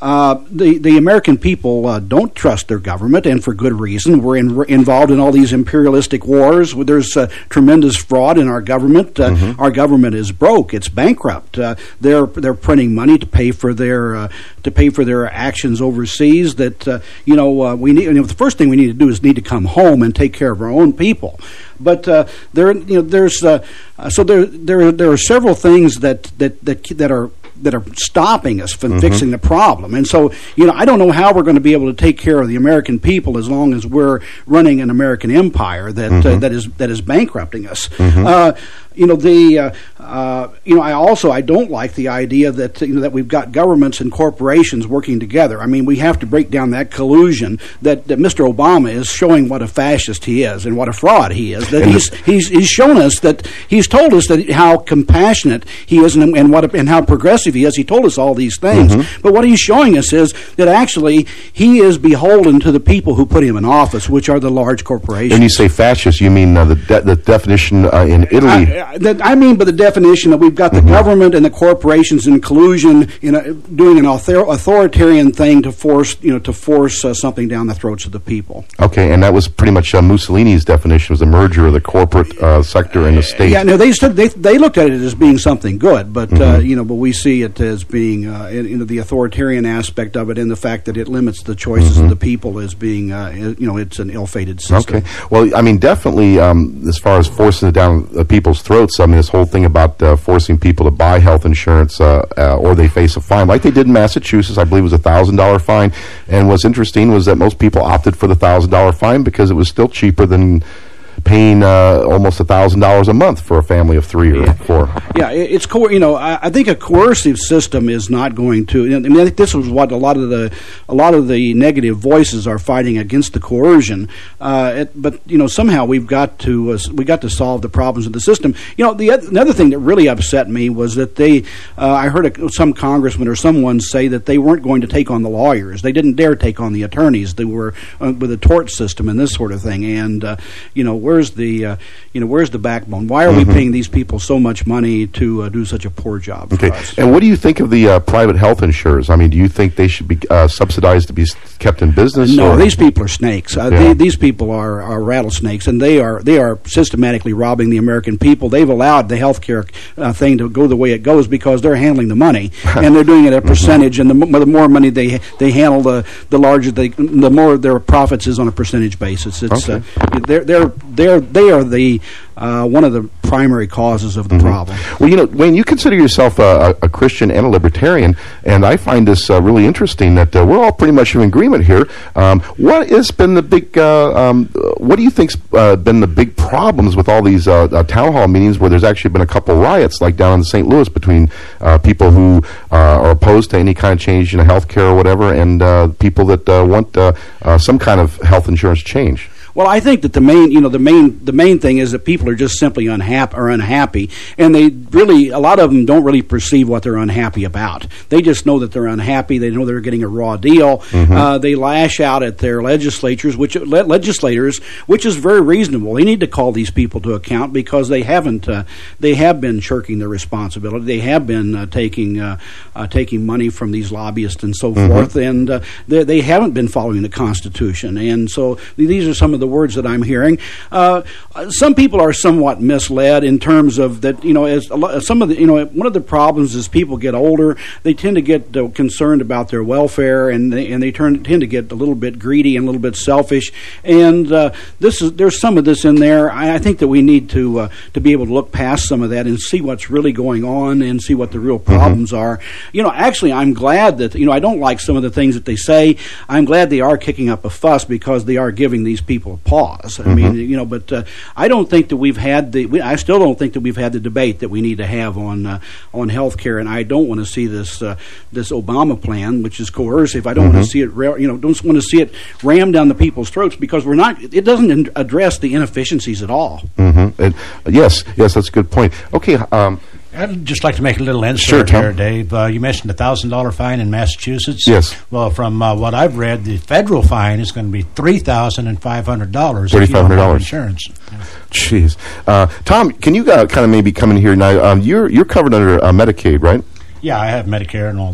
[SPEAKER 8] Uh, the the American people uh, don't trust their government, and for good reason. We're in, involved in all these imperialistic wars. There's uh, tremendous fraud in our government. Uh, mm-hmm. Our government is broke; it's bankrupt. Uh, they're they're printing money to pay for their uh, to pay for their actions overseas. That uh, you know uh, we need. You know, the first thing we need to do is need to come home and take care of our own people. But uh, there, you know, there's uh, so there there there are several things that that that that are. that are stopping us from mm-hmm. fixing the problem. And so, you know, I don't know how we're going to be able to take care of the American people as long as we're running an American empire that mm-hmm. uh, that is that is bankrupting us. Mm-hmm. Uh, you know, the uh, uh, you know, I also I don't like the idea that you know that we've got governments and corporations working together. I mean, we have to break down that collusion that, that Mister Obama is showing what a fascist he is and what a fraud he is. That he's he's he's shown us that he's told us that how compassionate he is and, and what a, and how progressive he is. He told us all these things, mm-hmm. but what he's showing us is that actually he is beholden to the people who put him in office, which are the large corporations.
[SPEAKER 2] When you say fascist, you mean uh, the de- the definition uh, in Italy?
[SPEAKER 8] I, I, that I mean by the definition that we've got the mm-hmm. government and the corporations in collusion, you know, doing an author- authoritarian thing to force, you know, to force uh, something down the throats of the people.
[SPEAKER 2] Okay, and that was pretty much uh, Mussolini's definition, was the merger of the corporate uh, sector and the state.
[SPEAKER 8] Yeah, no, they said they they looked at it as being something good, but mm-hmm. uh, you know, but we see it as being uh, in, you know, the authoritarian aspect of it, and the fact that it limits the choices mm-hmm. of the people as being uh, you know, it's an ill-fated system.
[SPEAKER 2] Okay, well, I mean, definitely um, as far as forcing it down uh, people's throats, I mean, this whole thing about uh, forcing people to buy health insurance uh, uh, or they face a fine, like they did in Massachusetts, I believe it was a one thousand dollars fine, and what's interesting was that most people opted for the one thousand dollars fine because it was still cheaper than paying uh, almost a thousand dollars a month for a family of three or
[SPEAKER 8] yeah.
[SPEAKER 2] four.
[SPEAKER 8] Yeah, it's co- you know I, I think a coercive system is not going to. I mean, I think this is what a lot of the a lot of the negative voices are fighting against, the coercion. Uh, it, but you know somehow we've got to uh, we got to solve the problems of the system. You know, the another thing that really upset me was that they uh, I heard a, some congressman or someone say that they weren't going to take on the lawyers. They didn't dare take on the attorneys. They were uh, with the tort system and this sort of thing. And uh, you know. Where's the uh, you know where's the backbone? Why are mm-hmm. we paying these people so much money to uh, do such a poor job
[SPEAKER 2] okay.
[SPEAKER 8] for us?
[SPEAKER 2] And what do you think of the uh, private health insurers? I mean, do you think they should be uh, subsidized to be kept in business?
[SPEAKER 8] No,
[SPEAKER 2] or?
[SPEAKER 8] These people are snakes. Uh,
[SPEAKER 2] yeah.
[SPEAKER 8] they, these people are, are rattlesnakes, and they are they are systematically robbing the American people. They've allowed the health care uh, thing to go the way it goes because they're handling the money, and they're doing it at a percentage. Mm-hmm. And the, the more money they they handle, the the larger they, the more their profits is on a percentage basis. It's
[SPEAKER 2] okay.
[SPEAKER 8] uh, they're they're they're they are the uh, one of the primary causes of the
[SPEAKER 2] mm-hmm.
[SPEAKER 8] problem.
[SPEAKER 2] Well, you know, Wayne, you consider yourself a, a Christian and a libertarian, and I find this uh, really interesting that uh, we're all pretty much in agreement here. Um, what has been the big? Uh, um, what do you think's uh, been the big problems with all these uh, uh, town hall meetings where there's actually been a couple riots, like down in Saint Louis, between uh, people who uh, are opposed to any kind of change in health care or whatever, and uh, people that uh, want uh, uh, some kind of health insurance change?
[SPEAKER 8] Well, I think that the main, you know, the main, the main thing is that people are just simply unhappy or unhappy, and they really, a lot of them don't really perceive what they're unhappy about. They just know that they're unhappy. They know they're getting a raw deal. Mm-hmm. Uh, they lash out at their legislatures, which le- legislators, which is very reasonable. They need to call these people to account because they haven't, uh, they have been shirking their responsibility. They have been uh, taking, uh, uh, taking money from these lobbyists and so mm-hmm. forth, and uh, they, they haven't been following the Constitution. And so these are some of the words that I'm hearing. Uh, some people are somewhat misled in terms of that, you know, as a lot, some of the, you know, one of the problems is people get older, they tend to get uh, concerned about their welfare, and they, and they turn, tend to get a little bit greedy and a little bit selfish. And uh, this is, there's some of this in there. I, I think that we need to uh, to be able to look past some of that and see what's really going on and see what the real problems mm-hmm. are. You know, actually, I'm glad that, you know, I don't like some of the things that they say. I'm glad they are kicking up a fuss because they are giving these people pause. I mm-hmm. mean, you know, but uh, I don't think that we've had the. We, I still don't think that we've had the debate that we need to have on uh, on health care, and I don't want to see this uh, this Obama plan, which is coercive. I don't mm-hmm. want to see it. You know, don't want to see it rammed down the people's throats because we're not. It doesn't address the inefficiencies at all.
[SPEAKER 2] Mm-hmm. And, uh, yes, yes, that's a good point. Okay. Um,
[SPEAKER 3] I'd just like to make a little
[SPEAKER 2] sure,
[SPEAKER 3] insert here, Dave. Uh, you mentioned the one thousand dollars fine in Massachusetts.
[SPEAKER 2] Yes.
[SPEAKER 3] Well, from uh, what I've read, the federal fine is going to be three thousand five hundred dollars.
[SPEAKER 2] three thousand five hundred dollars.
[SPEAKER 3] Insurance.
[SPEAKER 2] Jeez. Uh, Tom, can you uh, kind of maybe come in here now? Um, you're, you're covered under uh, Medicaid, right?
[SPEAKER 3] Yeah, I have Medicare and all that.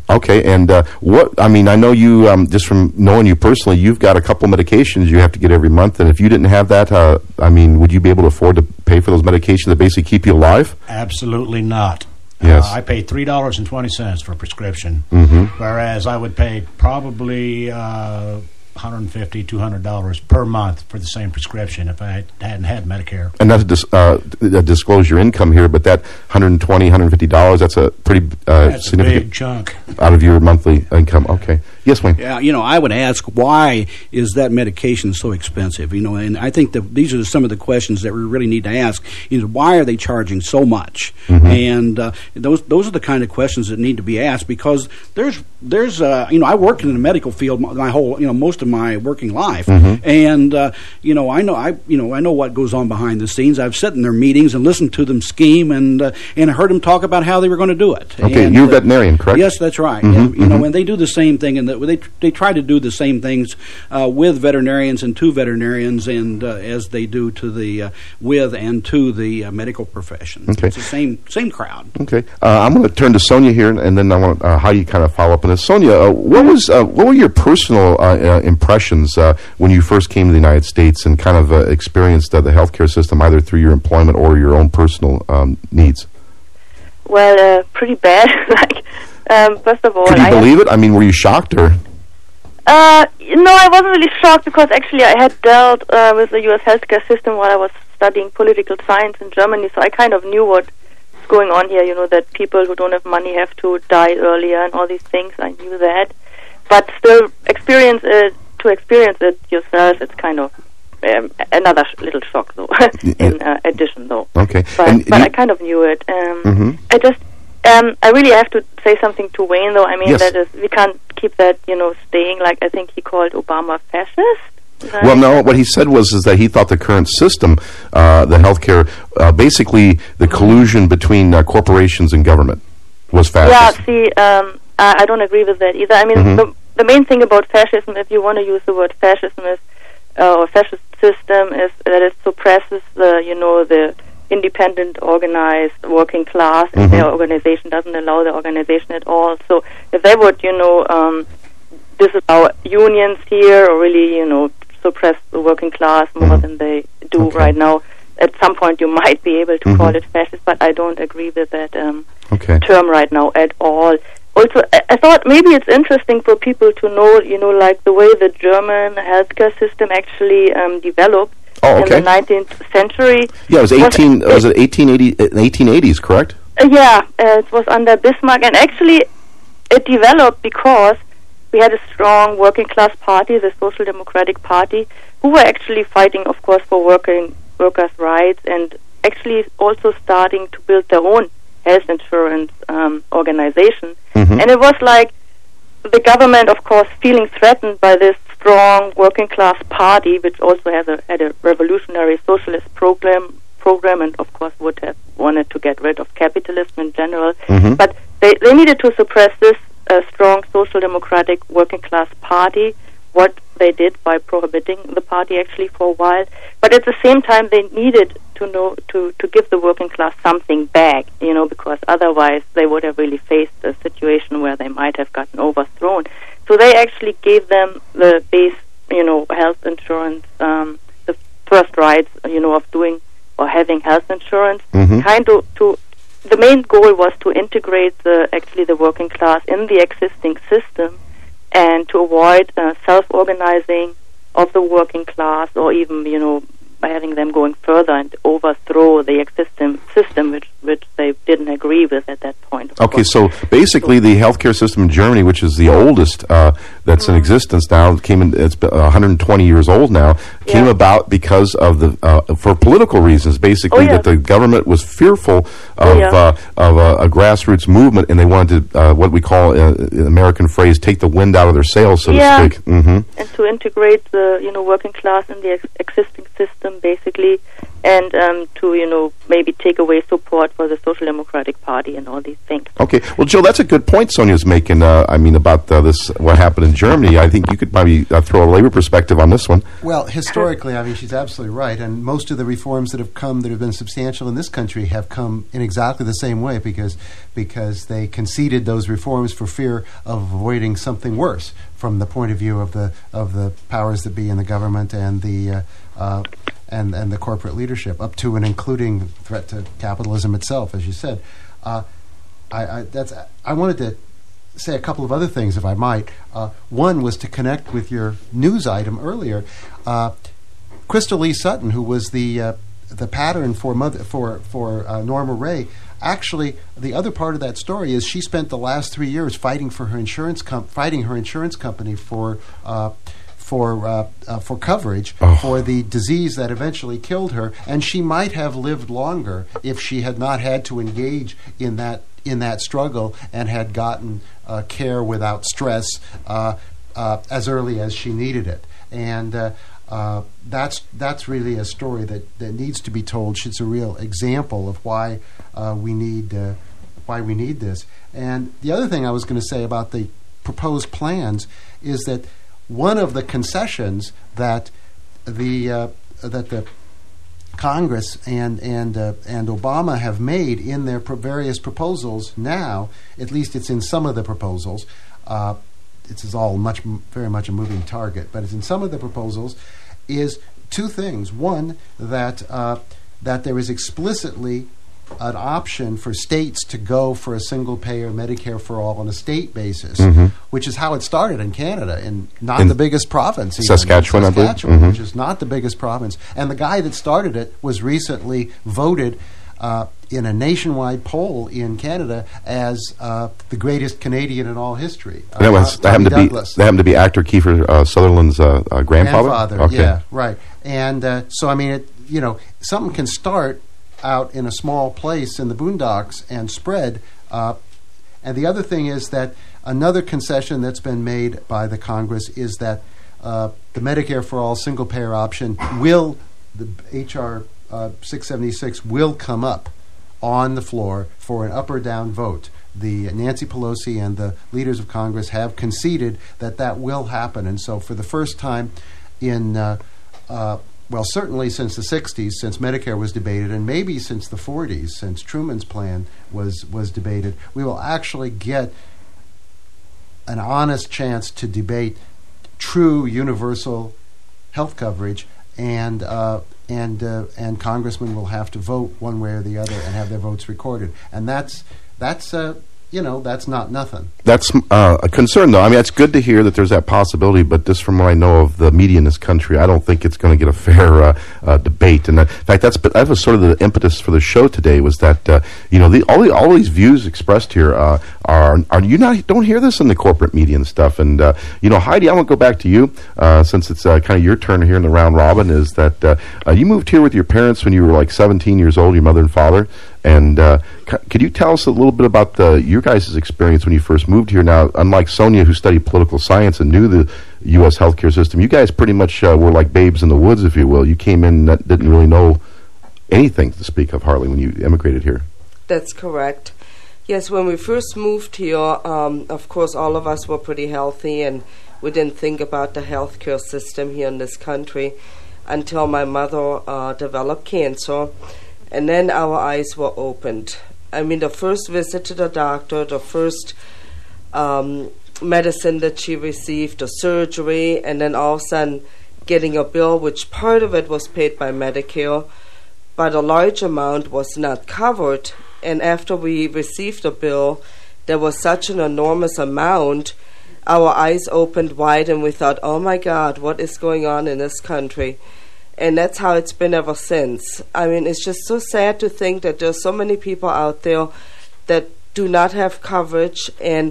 [SPEAKER 2] Okay, and uh, what, I mean, I know you, um, just from knowing you personally, you've got a couple medications you have to get every month, and if you didn't have that, uh, I mean, would you be able to afford to pay for those medications that basically keep you alive?
[SPEAKER 3] Absolutely not.
[SPEAKER 2] Yes.
[SPEAKER 3] Uh, I pay three dollars and twenty cents for a prescription,
[SPEAKER 2] mm-hmm.
[SPEAKER 3] whereas I would pay probably uh, one hundred fifty dollars, two hundred dollars per month for the same prescription if I hadn't had Medicare.
[SPEAKER 2] And not to dis- uh, disclose your income here, but that one hundred twenty dollars, one hundred fifty dollars, that's a pretty uh,
[SPEAKER 3] that's
[SPEAKER 2] significant
[SPEAKER 3] a big chunk
[SPEAKER 2] out of your monthly income. Okay. Yes, Wayne?
[SPEAKER 8] Yeah, you know, I would ask, why is that medication so expensive? You know, and I think that these are some of the questions that we really need to ask, is why are they charging so much?
[SPEAKER 2] Mm-hmm.
[SPEAKER 8] And uh, those those are the kind of questions that need to be asked, because there's, there's uh, you know, I worked in the medical field my whole, you know, most of my working life.
[SPEAKER 2] Mm-hmm.
[SPEAKER 8] And, uh, you know, I know I you know, I know what goes on behind the scenes. I've sat in their meetings and listened to them scheme, and uh, and I heard them talk about how they were going to do it.
[SPEAKER 2] Okay,
[SPEAKER 8] and,
[SPEAKER 2] you're a
[SPEAKER 8] uh,
[SPEAKER 2] veterinarian, correct?
[SPEAKER 8] Yes, that's right.
[SPEAKER 2] Mm-hmm,
[SPEAKER 8] And, you
[SPEAKER 2] mm-hmm.
[SPEAKER 8] know, and they do the same thing, and the, they they try to do the same things uh, with veterinarians and to veterinarians, and uh, as they do to the uh, with and to the uh, medical profession.
[SPEAKER 2] Okay.
[SPEAKER 8] It's the same same crowd.
[SPEAKER 2] Okay, uh, I'm going to turn to Sonia here, and then I want uh, how you kind of follow up on this. Sonia, uh, what was uh, what were your personal uh, uh, impressions uh, when you first came to the United States and kind of uh, experienced uh, the healthcare system, either through your employment or your own personal um, needs?
[SPEAKER 6] Well, uh, pretty bad. like, um, first of all,
[SPEAKER 2] Could you
[SPEAKER 6] I
[SPEAKER 2] believe it? I mean, were you shocked or?
[SPEAKER 6] Uh, no, I wasn't really shocked, because actually I had dealt uh, with the U S healthcare system while I was studying political science in Germany, so I kind of knew what's going on here, you know, that people who don't have money have to die earlier and all these things. I knew that. But still, experience it, to experience it yourself, it's kind of um, another sh- little shock, though, in uh, addition, though.
[SPEAKER 2] Okay.
[SPEAKER 6] But,
[SPEAKER 2] And
[SPEAKER 6] but
[SPEAKER 2] you-
[SPEAKER 6] I kind of knew it. Um,
[SPEAKER 2] Mm-hmm.
[SPEAKER 6] I just, um, I really have to say something to Wayne, though. I mean,
[SPEAKER 2] Yes.
[SPEAKER 6] that is, we can't keep that, you know, staying, like I think he called Obama fascist. Right?
[SPEAKER 2] Well, no, what he said was is that he thought the current system, uh, the healthcare, uh, basically the collusion between uh, corporations and government was fascist.
[SPEAKER 6] Yeah, see, um, I, I don't agree with that either. I mean,
[SPEAKER 2] Mhm.
[SPEAKER 6] the, the main thing about fascism, if you want to use the word fascism, is, uh, or fascist system, is that it suppresses the, you know, the independent, organized working class, and
[SPEAKER 2] Mhm.
[SPEAKER 6] their organization doesn't allow the organization at all. So if they would, you know, um, disallow unions here, or really, you know, suppress the working class more
[SPEAKER 2] Mhm.
[SPEAKER 6] than they do
[SPEAKER 2] Okay.
[SPEAKER 6] right now, at some point you might be able to
[SPEAKER 2] Mhm.
[SPEAKER 6] call it fascist, but I don't agree with that um,
[SPEAKER 2] Okay.
[SPEAKER 6] term right now at all. Also, I, I thought maybe it's interesting for people to know, you know, like the way the German healthcare system actually um, developed
[SPEAKER 2] Oh,
[SPEAKER 6] in
[SPEAKER 2] okay.
[SPEAKER 6] the nineteenth century.
[SPEAKER 2] Yeah, it was
[SPEAKER 6] Was
[SPEAKER 2] eighteen.
[SPEAKER 6] it-
[SPEAKER 2] Was it eighteen eighty? eighteen eighties, correct?
[SPEAKER 6] Uh, yeah, uh, it was under Bismarck, and actually it developed because we had a strong working class party, the Social Democratic Party, who were actually fighting, of course, for working workers' rights, and actually also starting to build their own health insurance um, organization.
[SPEAKER 2] Mhm.
[SPEAKER 6] And it was like the government, of course, feeling threatened by this strong working class party, which also has a, had a revolutionary socialist program, program, and of course would have wanted to get rid of capitalism in general.
[SPEAKER 2] Mhm.
[SPEAKER 6] But they, they needed to suppress this uh, strong social democratic working class party, what they did by prohibiting the party actually for a while. But at the same time, they needed to know to, to give the working class something back, you know, because otherwise they would have really faced a situation where they might have gotten overthrown. So they actually gave them the base, you know, health insurance, um, the first rights, you know, of doing or having health insurance,
[SPEAKER 2] Mhm.
[SPEAKER 6] kind of to. The main goal was to integrate the actually the working class in the existing system, and to avoid uh, self-organizing of the working class, or even, you know, by having them going further and overthrow the existing system, which which they didn't agree with at that point. of
[SPEAKER 2] Okay,
[SPEAKER 6] course.
[SPEAKER 2] so basically the healthcare system in Germany, which is the oldest uh, that's in existence now, came in, it's been one hundred twenty years old now, came
[SPEAKER 6] Yeah.
[SPEAKER 2] about because of the, uh, for political reasons, basically,
[SPEAKER 6] Oh, yeah.
[SPEAKER 2] that the government was fearful of,
[SPEAKER 6] Oh, yeah.
[SPEAKER 2] uh, of a, a grassroots movement, and they wanted to, uh, what we call, uh, an American phrase, take the wind out of their sails, so
[SPEAKER 6] Yeah.
[SPEAKER 2] to speak. Mm-hmm.
[SPEAKER 6] and to integrate the, you know, working class in the ex- existing system, basically. and um, to, you know, maybe take away support for the Social Democratic Party and all these things.
[SPEAKER 2] Okay. Well, Jill, that's a good point Sonia's making, uh, I mean, about uh, this, what happened in Germany. I think you could maybe uh, throw a labor perspective on this one.
[SPEAKER 7] Well, historically, I mean, she's absolutely right, and most of the reforms that have come that have been substantial in this country have come in exactly the same way, because because they conceded those reforms for fear of avoiding something worse from the point of view of the of the powers that be in the government and the uh, uh, and and the corporate leadership, up to and including threat to capitalism itself, as you said. Uh, I, I that's I wanted to say a couple of other things, if I might. Uh, one was to connect with your news item earlier. Uh, Crystal Lee Sutton, who was the uh, the pattern for mother for for uh, Norma Ray. Actually, the other part of that story is she spent the last three years fighting for her insurance com- fighting her insurance company for uh, for uh, uh, for coverage
[SPEAKER 2] oh.
[SPEAKER 7] for the disease that eventually killed her, and she might have lived longer if she had not had to engage in that in that struggle and had gotten uh, care without stress uh, uh, as early as she needed it. And uh, uh, that's that's really a story that, that needs to be told. It's a real example of why uh, we need uh, why we need this. And the other thing I was going to say about the proposed plans is that one of the concessions that the uh, that the Congress and and uh, and Obama have made in their pro- various proposals now, at least it's in some of the proposals. Uh, This is all much, very much a moving target, but it's in some of the proposals, is two things. One, that uh, that there is explicitly an option for states to go for a single-payer Medicare for all on a state basis,
[SPEAKER 2] mm-hmm.
[SPEAKER 7] which is how it started in Canada, and not
[SPEAKER 2] in
[SPEAKER 7] the biggest province. Even,
[SPEAKER 2] Saskatchewan, I believe.
[SPEAKER 7] Saskatchewan,
[SPEAKER 2] Mm-hmm.
[SPEAKER 7] which is not the biggest province. And the guy that started it was recently voted uh, in a nationwide poll in Canada as uh, the greatest Canadian in all history. Uh,
[SPEAKER 2] that, was, that, happened to be, that happened to be actor Kiefer uh, Sutherland's uh, uh, grandfather?
[SPEAKER 7] Grandfather,
[SPEAKER 2] okay.
[SPEAKER 7] yeah, right. And uh, so, I mean, it, you know, something can start out in a small place in the boondocks and spread. Uh, and the other thing is that another concession that's been made by the Congress is that uh, the Medicare for All single-payer option will, the H R uh, six seventy-six will come up on the floor for an up or down vote. The Nancy Pelosi and the leaders of Congress have conceded that that will happen. And so for the first time in uh, uh, well, certainly since the sixties, since Medicare was debated, and maybe since the forties, since Truman's plan was was debated, we will actually get an honest chance to debate true universal health coverage, and uh, and uh, and congressmen will have to vote one way or the other and have their votes recorded, and that's that's uh, you know that's not nothing.
[SPEAKER 2] That's uh, a concern, though. I mean, it's good to hear that there's that possibility, but just from what I know of the media in this country, I don't think it's going to get a fair uh, uh, debate. And uh, in fact, that's that was sort of the impetus for the show today. Was that uh, you know the, all the, all these views expressed here uh, are are you not don't hear this in the corporate media and stuff. And uh, you know, Heidi, I want to go back to you uh, since it's uh, kind of your turn here in the round robin. Is that uh, uh, you moved here with your parents when you were like seventeen years old, your mother and father? And uh, c- could you tell us a little bit about the, your guys' experience when you first moved here? Now, unlike Sonia, who studied political science and knew the U S healthcare system, you guys pretty much uh, were like babes in the woods, if you will. You came in that didn't really know anything to speak of, hardly, when you immigrated here.
[SPEAKER 9] That's correct. Yes, when we first moved here, um, of course, all of us were pretty healthy, and we didn't think about the healthcare system here in this country until my mother uh, developed cancer. And then our eyes were opened. I mean, the first visit to the doctor, the first um, medicine that she received, the surgery, and then all of a sudden getting a bill, which part of it was paid by Medicare, but a large amount was not covered. And after we received the bill, there was such an enormous amount, our eyes opened wide and we thought, oh my God, what is going on in this country? And that's how it's been ever since. I mean, it's just so sad to think that there's so many people out there that do not have coverage, and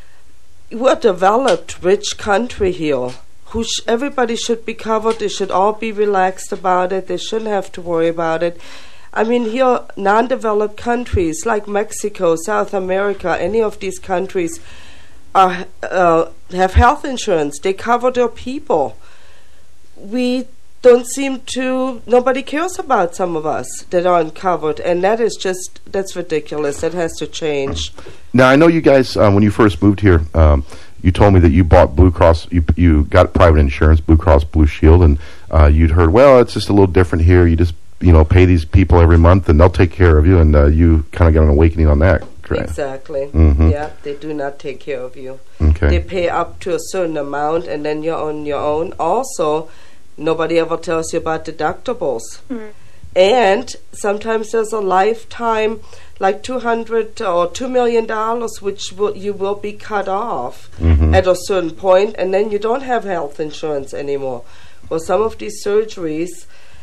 [SPEAKER 9] we're a developed, rich country here. Who sh- everybody should be covered. They should all be relaxed about it. They shouldn't have to worry about it. I mean, here, non-developed countries like Mexico, South America, any of these countries are uh, have health insurance. They cover their people. We don't seem to, nobody cares about some of us that aren't covered, and that is just, that's ridiculous. That has to change.
[SPEAKER 2] Now, I know you guys, um, when you first moved here, um, you told me that you bought Blue Cross, you you got private insurance, Blue Cross Blue Shield, and uh, you'd heard, well, it's just a little different here. You just, you know, pay these people every month, and they'll take care of you, and uh, you kind of got an awakening on that, correct?
[SPEAKER 9] Exactly.
[SPEAKER 2] Mm-hmm.
[SPEAKER 9] Yeah, they do not take care of you.
[SPEAKER 2] Okay.
[SPEAKER 9] They pay up to a certain amount, and then you're on your own. Also, nobody ever tells you about deductibles. Mm. And sometimes there's a lifetime, like two hundred or two million dollars, which will, you will be cut off mm-hmm. at a certain point, and then you don't have health insurance anymore. Well, some of these surgeries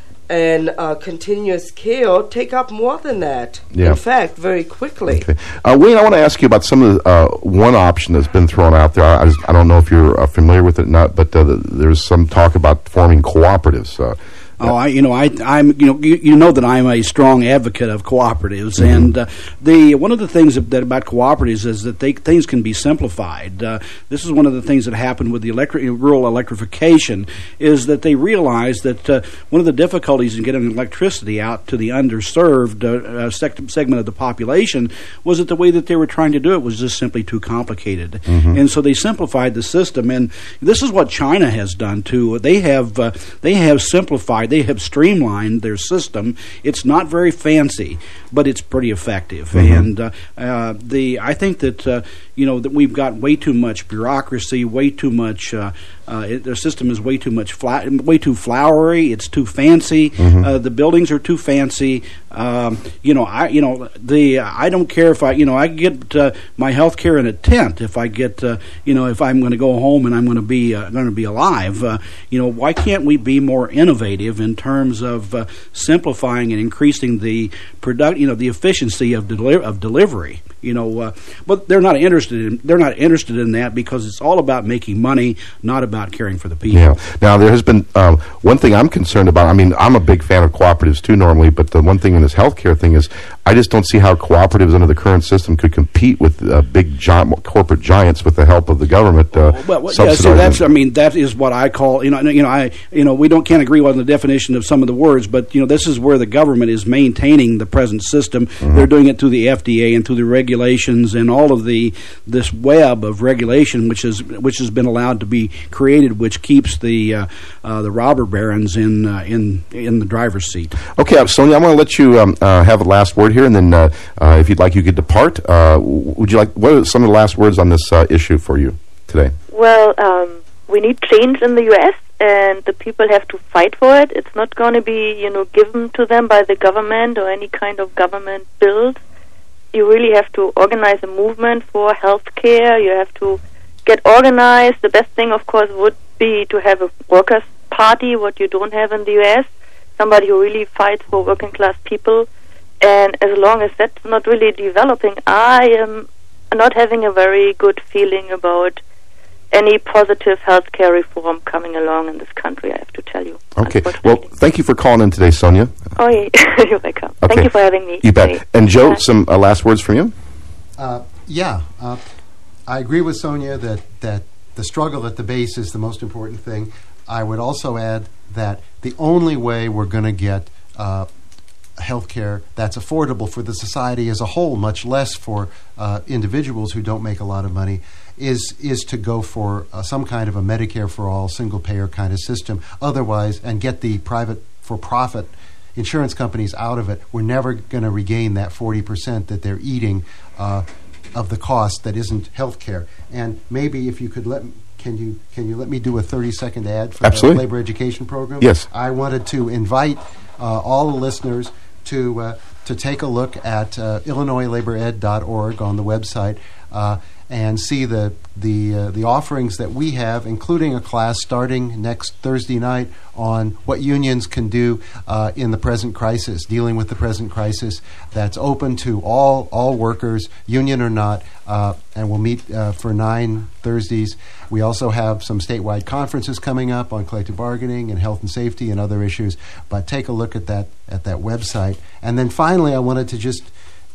[SPEAKER 9] and uh, continuous care take up more than that.
[SPEAKER 2] Yeah.
[SPEAKER 9] In fact, very quickly.
[SPEAKER 2] Okay. Uh, Wayne, I want to ask you about some of the, uh, one option that's been thrown out there. I, I don't know if you're uh, familiar with it or not, but uh, the, there's some talk about forming cooperatives. Uh,
[SPEAKER 8] Oh, I, you know, I, I'm, you know, you, you know that I'm a strong advocate of cooperatives, mm-hmm. and uh, the one of the things that, that about cooperatives is that they things can be simplified. Uh, this is one of the things that happened with the electric, rural electrification, is that they realized that uh, one of the difficulties in getting electricity out to the underserved uh, uh, sect- segment of the population was that the way that they were trying to do it was just simply too complicated, mm-hmm. and so they simplified the system. And this is what China has done too. They have uh, they have simplified. They have streamlined their system. It's not very fancy, but it's pretty effective. Mm-hmm. And uh, uh, the I think that uh, you know that we've got way too much bureaucracy, way too much. Uh, uh, it, their system is way too much, fla- way too flowery. It's too fancy. Mm-hmm. Uh, the buildings are too fancy. Um, you know, I you know the uh, I don't care if I you know I get uh, my health care in a tent if I get uh, you know if I'm going to go home and I'm going to be uh, going to be alive. Uh, you know, why can't we be more innovative in terms of uh, simplifying and increasing the product, you know, the efficiency of deli- of delivery? You know, uh, but they're not interested in they're not interested in that because it's all about making money, not about caring for the people.
[SPEAKER 2] Yeah. Now there has been um, one thing I'm concerned about. I mean, I'm a big fan of cooperatives too normally, but the one thing in this healthcare thing is I just don't see how cooperatives under the current system could compete with uh, big giant corporate giants with the help of the government. Uh,
[SPEAKER 8] well, well yeah, so that's I mean that is what I call you know you know I you know we don't can't agree on the definition of some of the words, but you know this is where the government is maintaining the present system. Mm-hmm. They're doing it through the F D A and through the regulations and all of the this web of regulation which is which has been allowed to be created, which keeps the uh, uh, the robber barons in uh, in in the driver's seat.
[SPEAKER 2] Okay, uh, Sonia, I want to let you um, uh, have the last word here, and then uh, uh, if you'd like, you could depart. Uh, would you like? What are some of the last words on this uh, issue for you today?
[SPEAKER 6] Well, um, we need change in the U S and the people have to fight for it. It's not going to be, you know, given to them by the government or any kind of government bills. You really have to organize a movement for health care. You have to get organized. The best thing, of course, would be to have a workers' party, what you don't have in the U S, somebody who really fights for working class people. And as long as that's not really developing, I am not having a very good feeling about any positive healthcare reform coming along in this country, I have to tell you.
[SPEAKER 2] Okay. Well, thank you for calling in today, Sonia.
[SPEAKER 6] Oh, yeah. You're welcome.
[SPEAKER 2] Okay.
[SPEAKER 6] Thank you for having me.
[SPEAKER 2] You bet.
[SPEAKER 6] Today.
[SPEAKER 2] And Joe,
[SPEAKER 6] Bye.
[SPEAKER 2] some uh, last words from you?
[SPEAKER 7] Uh, yeah. Uh, I agree with Sonia that, that the struggle at the base is the most important thing. I would also add that the only way we're going to get uh, health care that's affordable for the society as a whole, much less for uh, individuals who don't make a lot of money, is is to go for uh, some kind of a Medicare for all, single payer kind of system. Otherwise, and get the private for profit insurance companies out of it, we're never going to regain that forty percent that they're eating uh, of the cost that isn't health care. And maybe if you could let can you can you let me do a thirty second ad for
[SPEAKER 2] Absolutely.
[SPEAKER 7] the labor education program?
[SPEAKER 2] Yes.
[SPEAKER 7] I wanted to invite uh, all the listeners to uh, to take a look at uh, illinois labor ed dot org on the website uh, and see the the uh, the offerings that we have, including a class starting next Thursday night on what unions can do uh, in the present crisis, dealing with the present crisis. That's open to all all workers, union or not, uh, and we'll meet uh, for nine Thursdays. We also have some statewide conferences coming up on collective bargaining and health and safety and other issues. But take a look at that at that website. And then finally, I wanted to just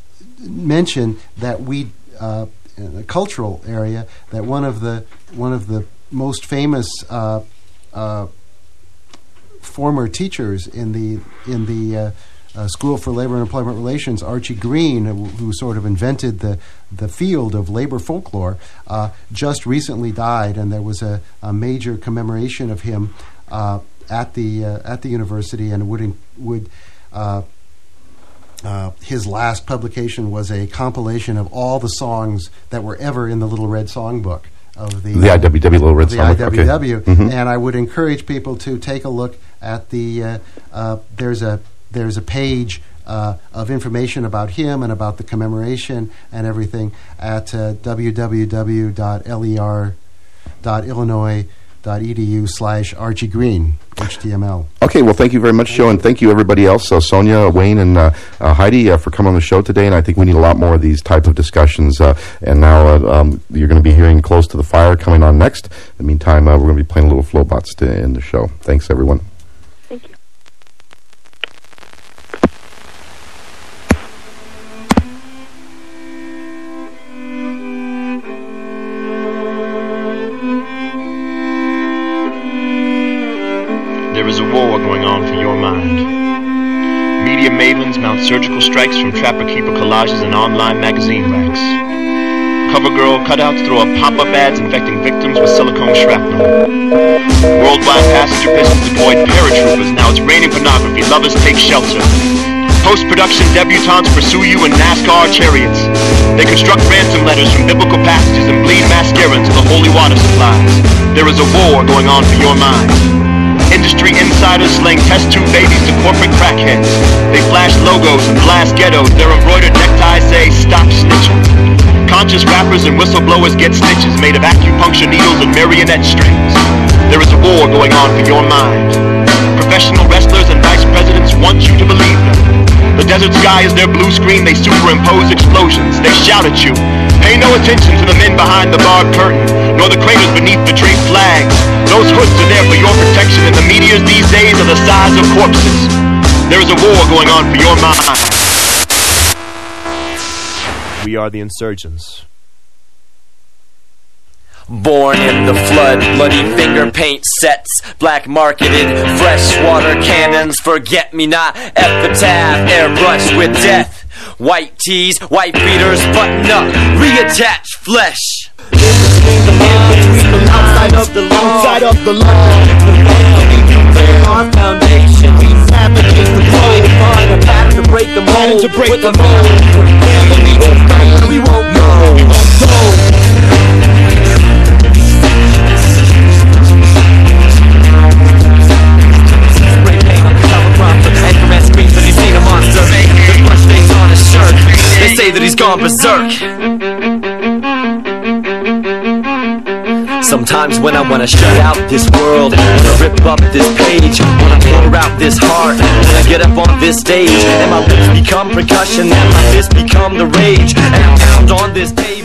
[SPEAKER 7] mention that we. Uh, in the cultural area, that one of the one of the most famous uh, uh, former teachers in the in the uh, uh, School for Labor and Employment Relations, Archie Green, who, who sort of invented the the field of labor folklore, uh, just recently died, and there was a, a major commemoration of him uh, at the uh, at the university, and would in, would. Uh, Uh, his last publication was a compilation of all the songs that were ever in the Little Red Songbook of the,
[SPEAKER 2] the I W W Little Red
[SPEAKER 7] the
[SPEAKER 2] Songbook.
[SPEAKER 7] I W W.
[SPEAKER 2] Okay. Mm-hmm.
[SPEAKER 7] And I would encourage people to take a look at the. Uh, uh, there's a there's a page uh, of information about him and about the commemoration and everything at uh, w w w dot ler dot illinois dot e d u slash Archie Green H T M L.
[SPEAKER 2] Okay, well, thank you very much, Joe, and thank you everybody else, uh, Sonia, Wayne, and uh, uh, Heidi, uh, for coming on the show today. And I think we need a lot more of these type of discussions. Uh, and now uh, um, you're going to be hearing Close to the Fire coming on next. In the meantime, uh, we're going to be playing a little Flowbots to end the show. Thanks, everyone.
[SPEAKER 6] Thank you.
[SPEAKER 10] There is a war going on for your mind. Media mavens mount surgical strikes from trapper-keeper collages and online magazine racks. CoverGirl cutouts throw up pop-up ads infecting victims with silicone shrapnel. Worldwide passenger pistols deployed paratroopers. Now it's raining pornography. Lovers take shelter. Post-production debutantes pursue you in NASCAR chariots. They construct ransom letters from biblical passages and bleed mascara into the holy water supplies. There is a war going on for your mind. Industry insiders sling test tube babies to corporate crackheads. They flash logos and blast ghettos. Their embroidered neckties say, "Stop snitching." Conscious rappers and whistleblowers get stitches made of acupuncture needles and marionette strings. There is a war going on for your mind. Professional wrestlers and vice presidents want you to believe them. The desert sky is their blue screen. They superimpose explosions. They shout at you. Pay no attention to the men behind the barred curtain, nor the craters beneath the draped flags. Those hoods are there for your protection, and the meteors these days are the size of corpses. There is a war going on for your mind. We are the insurgents.
[SPEAKER 11] Born in the flood, bloody finger paint sets, black marketed freshwater cannons, forget-me-not epitaph, airbrushed with death. White tees, white beaters, button up, reattach flesh.
[SPEAKER 1] Outside of the law, outside of the law, our foundation, we navigate the road, find a pattern to break the mold, to break the mold. We won't go, we won't go.
[SPEAKER 11] They say that he's gone berserk. Sometimes when I wanna shut out this world, wanna rip up this page, wanna pour out this heart, wanna get up on this stage, and my lips become percussion, and my fists become the rage, and I pound on this page.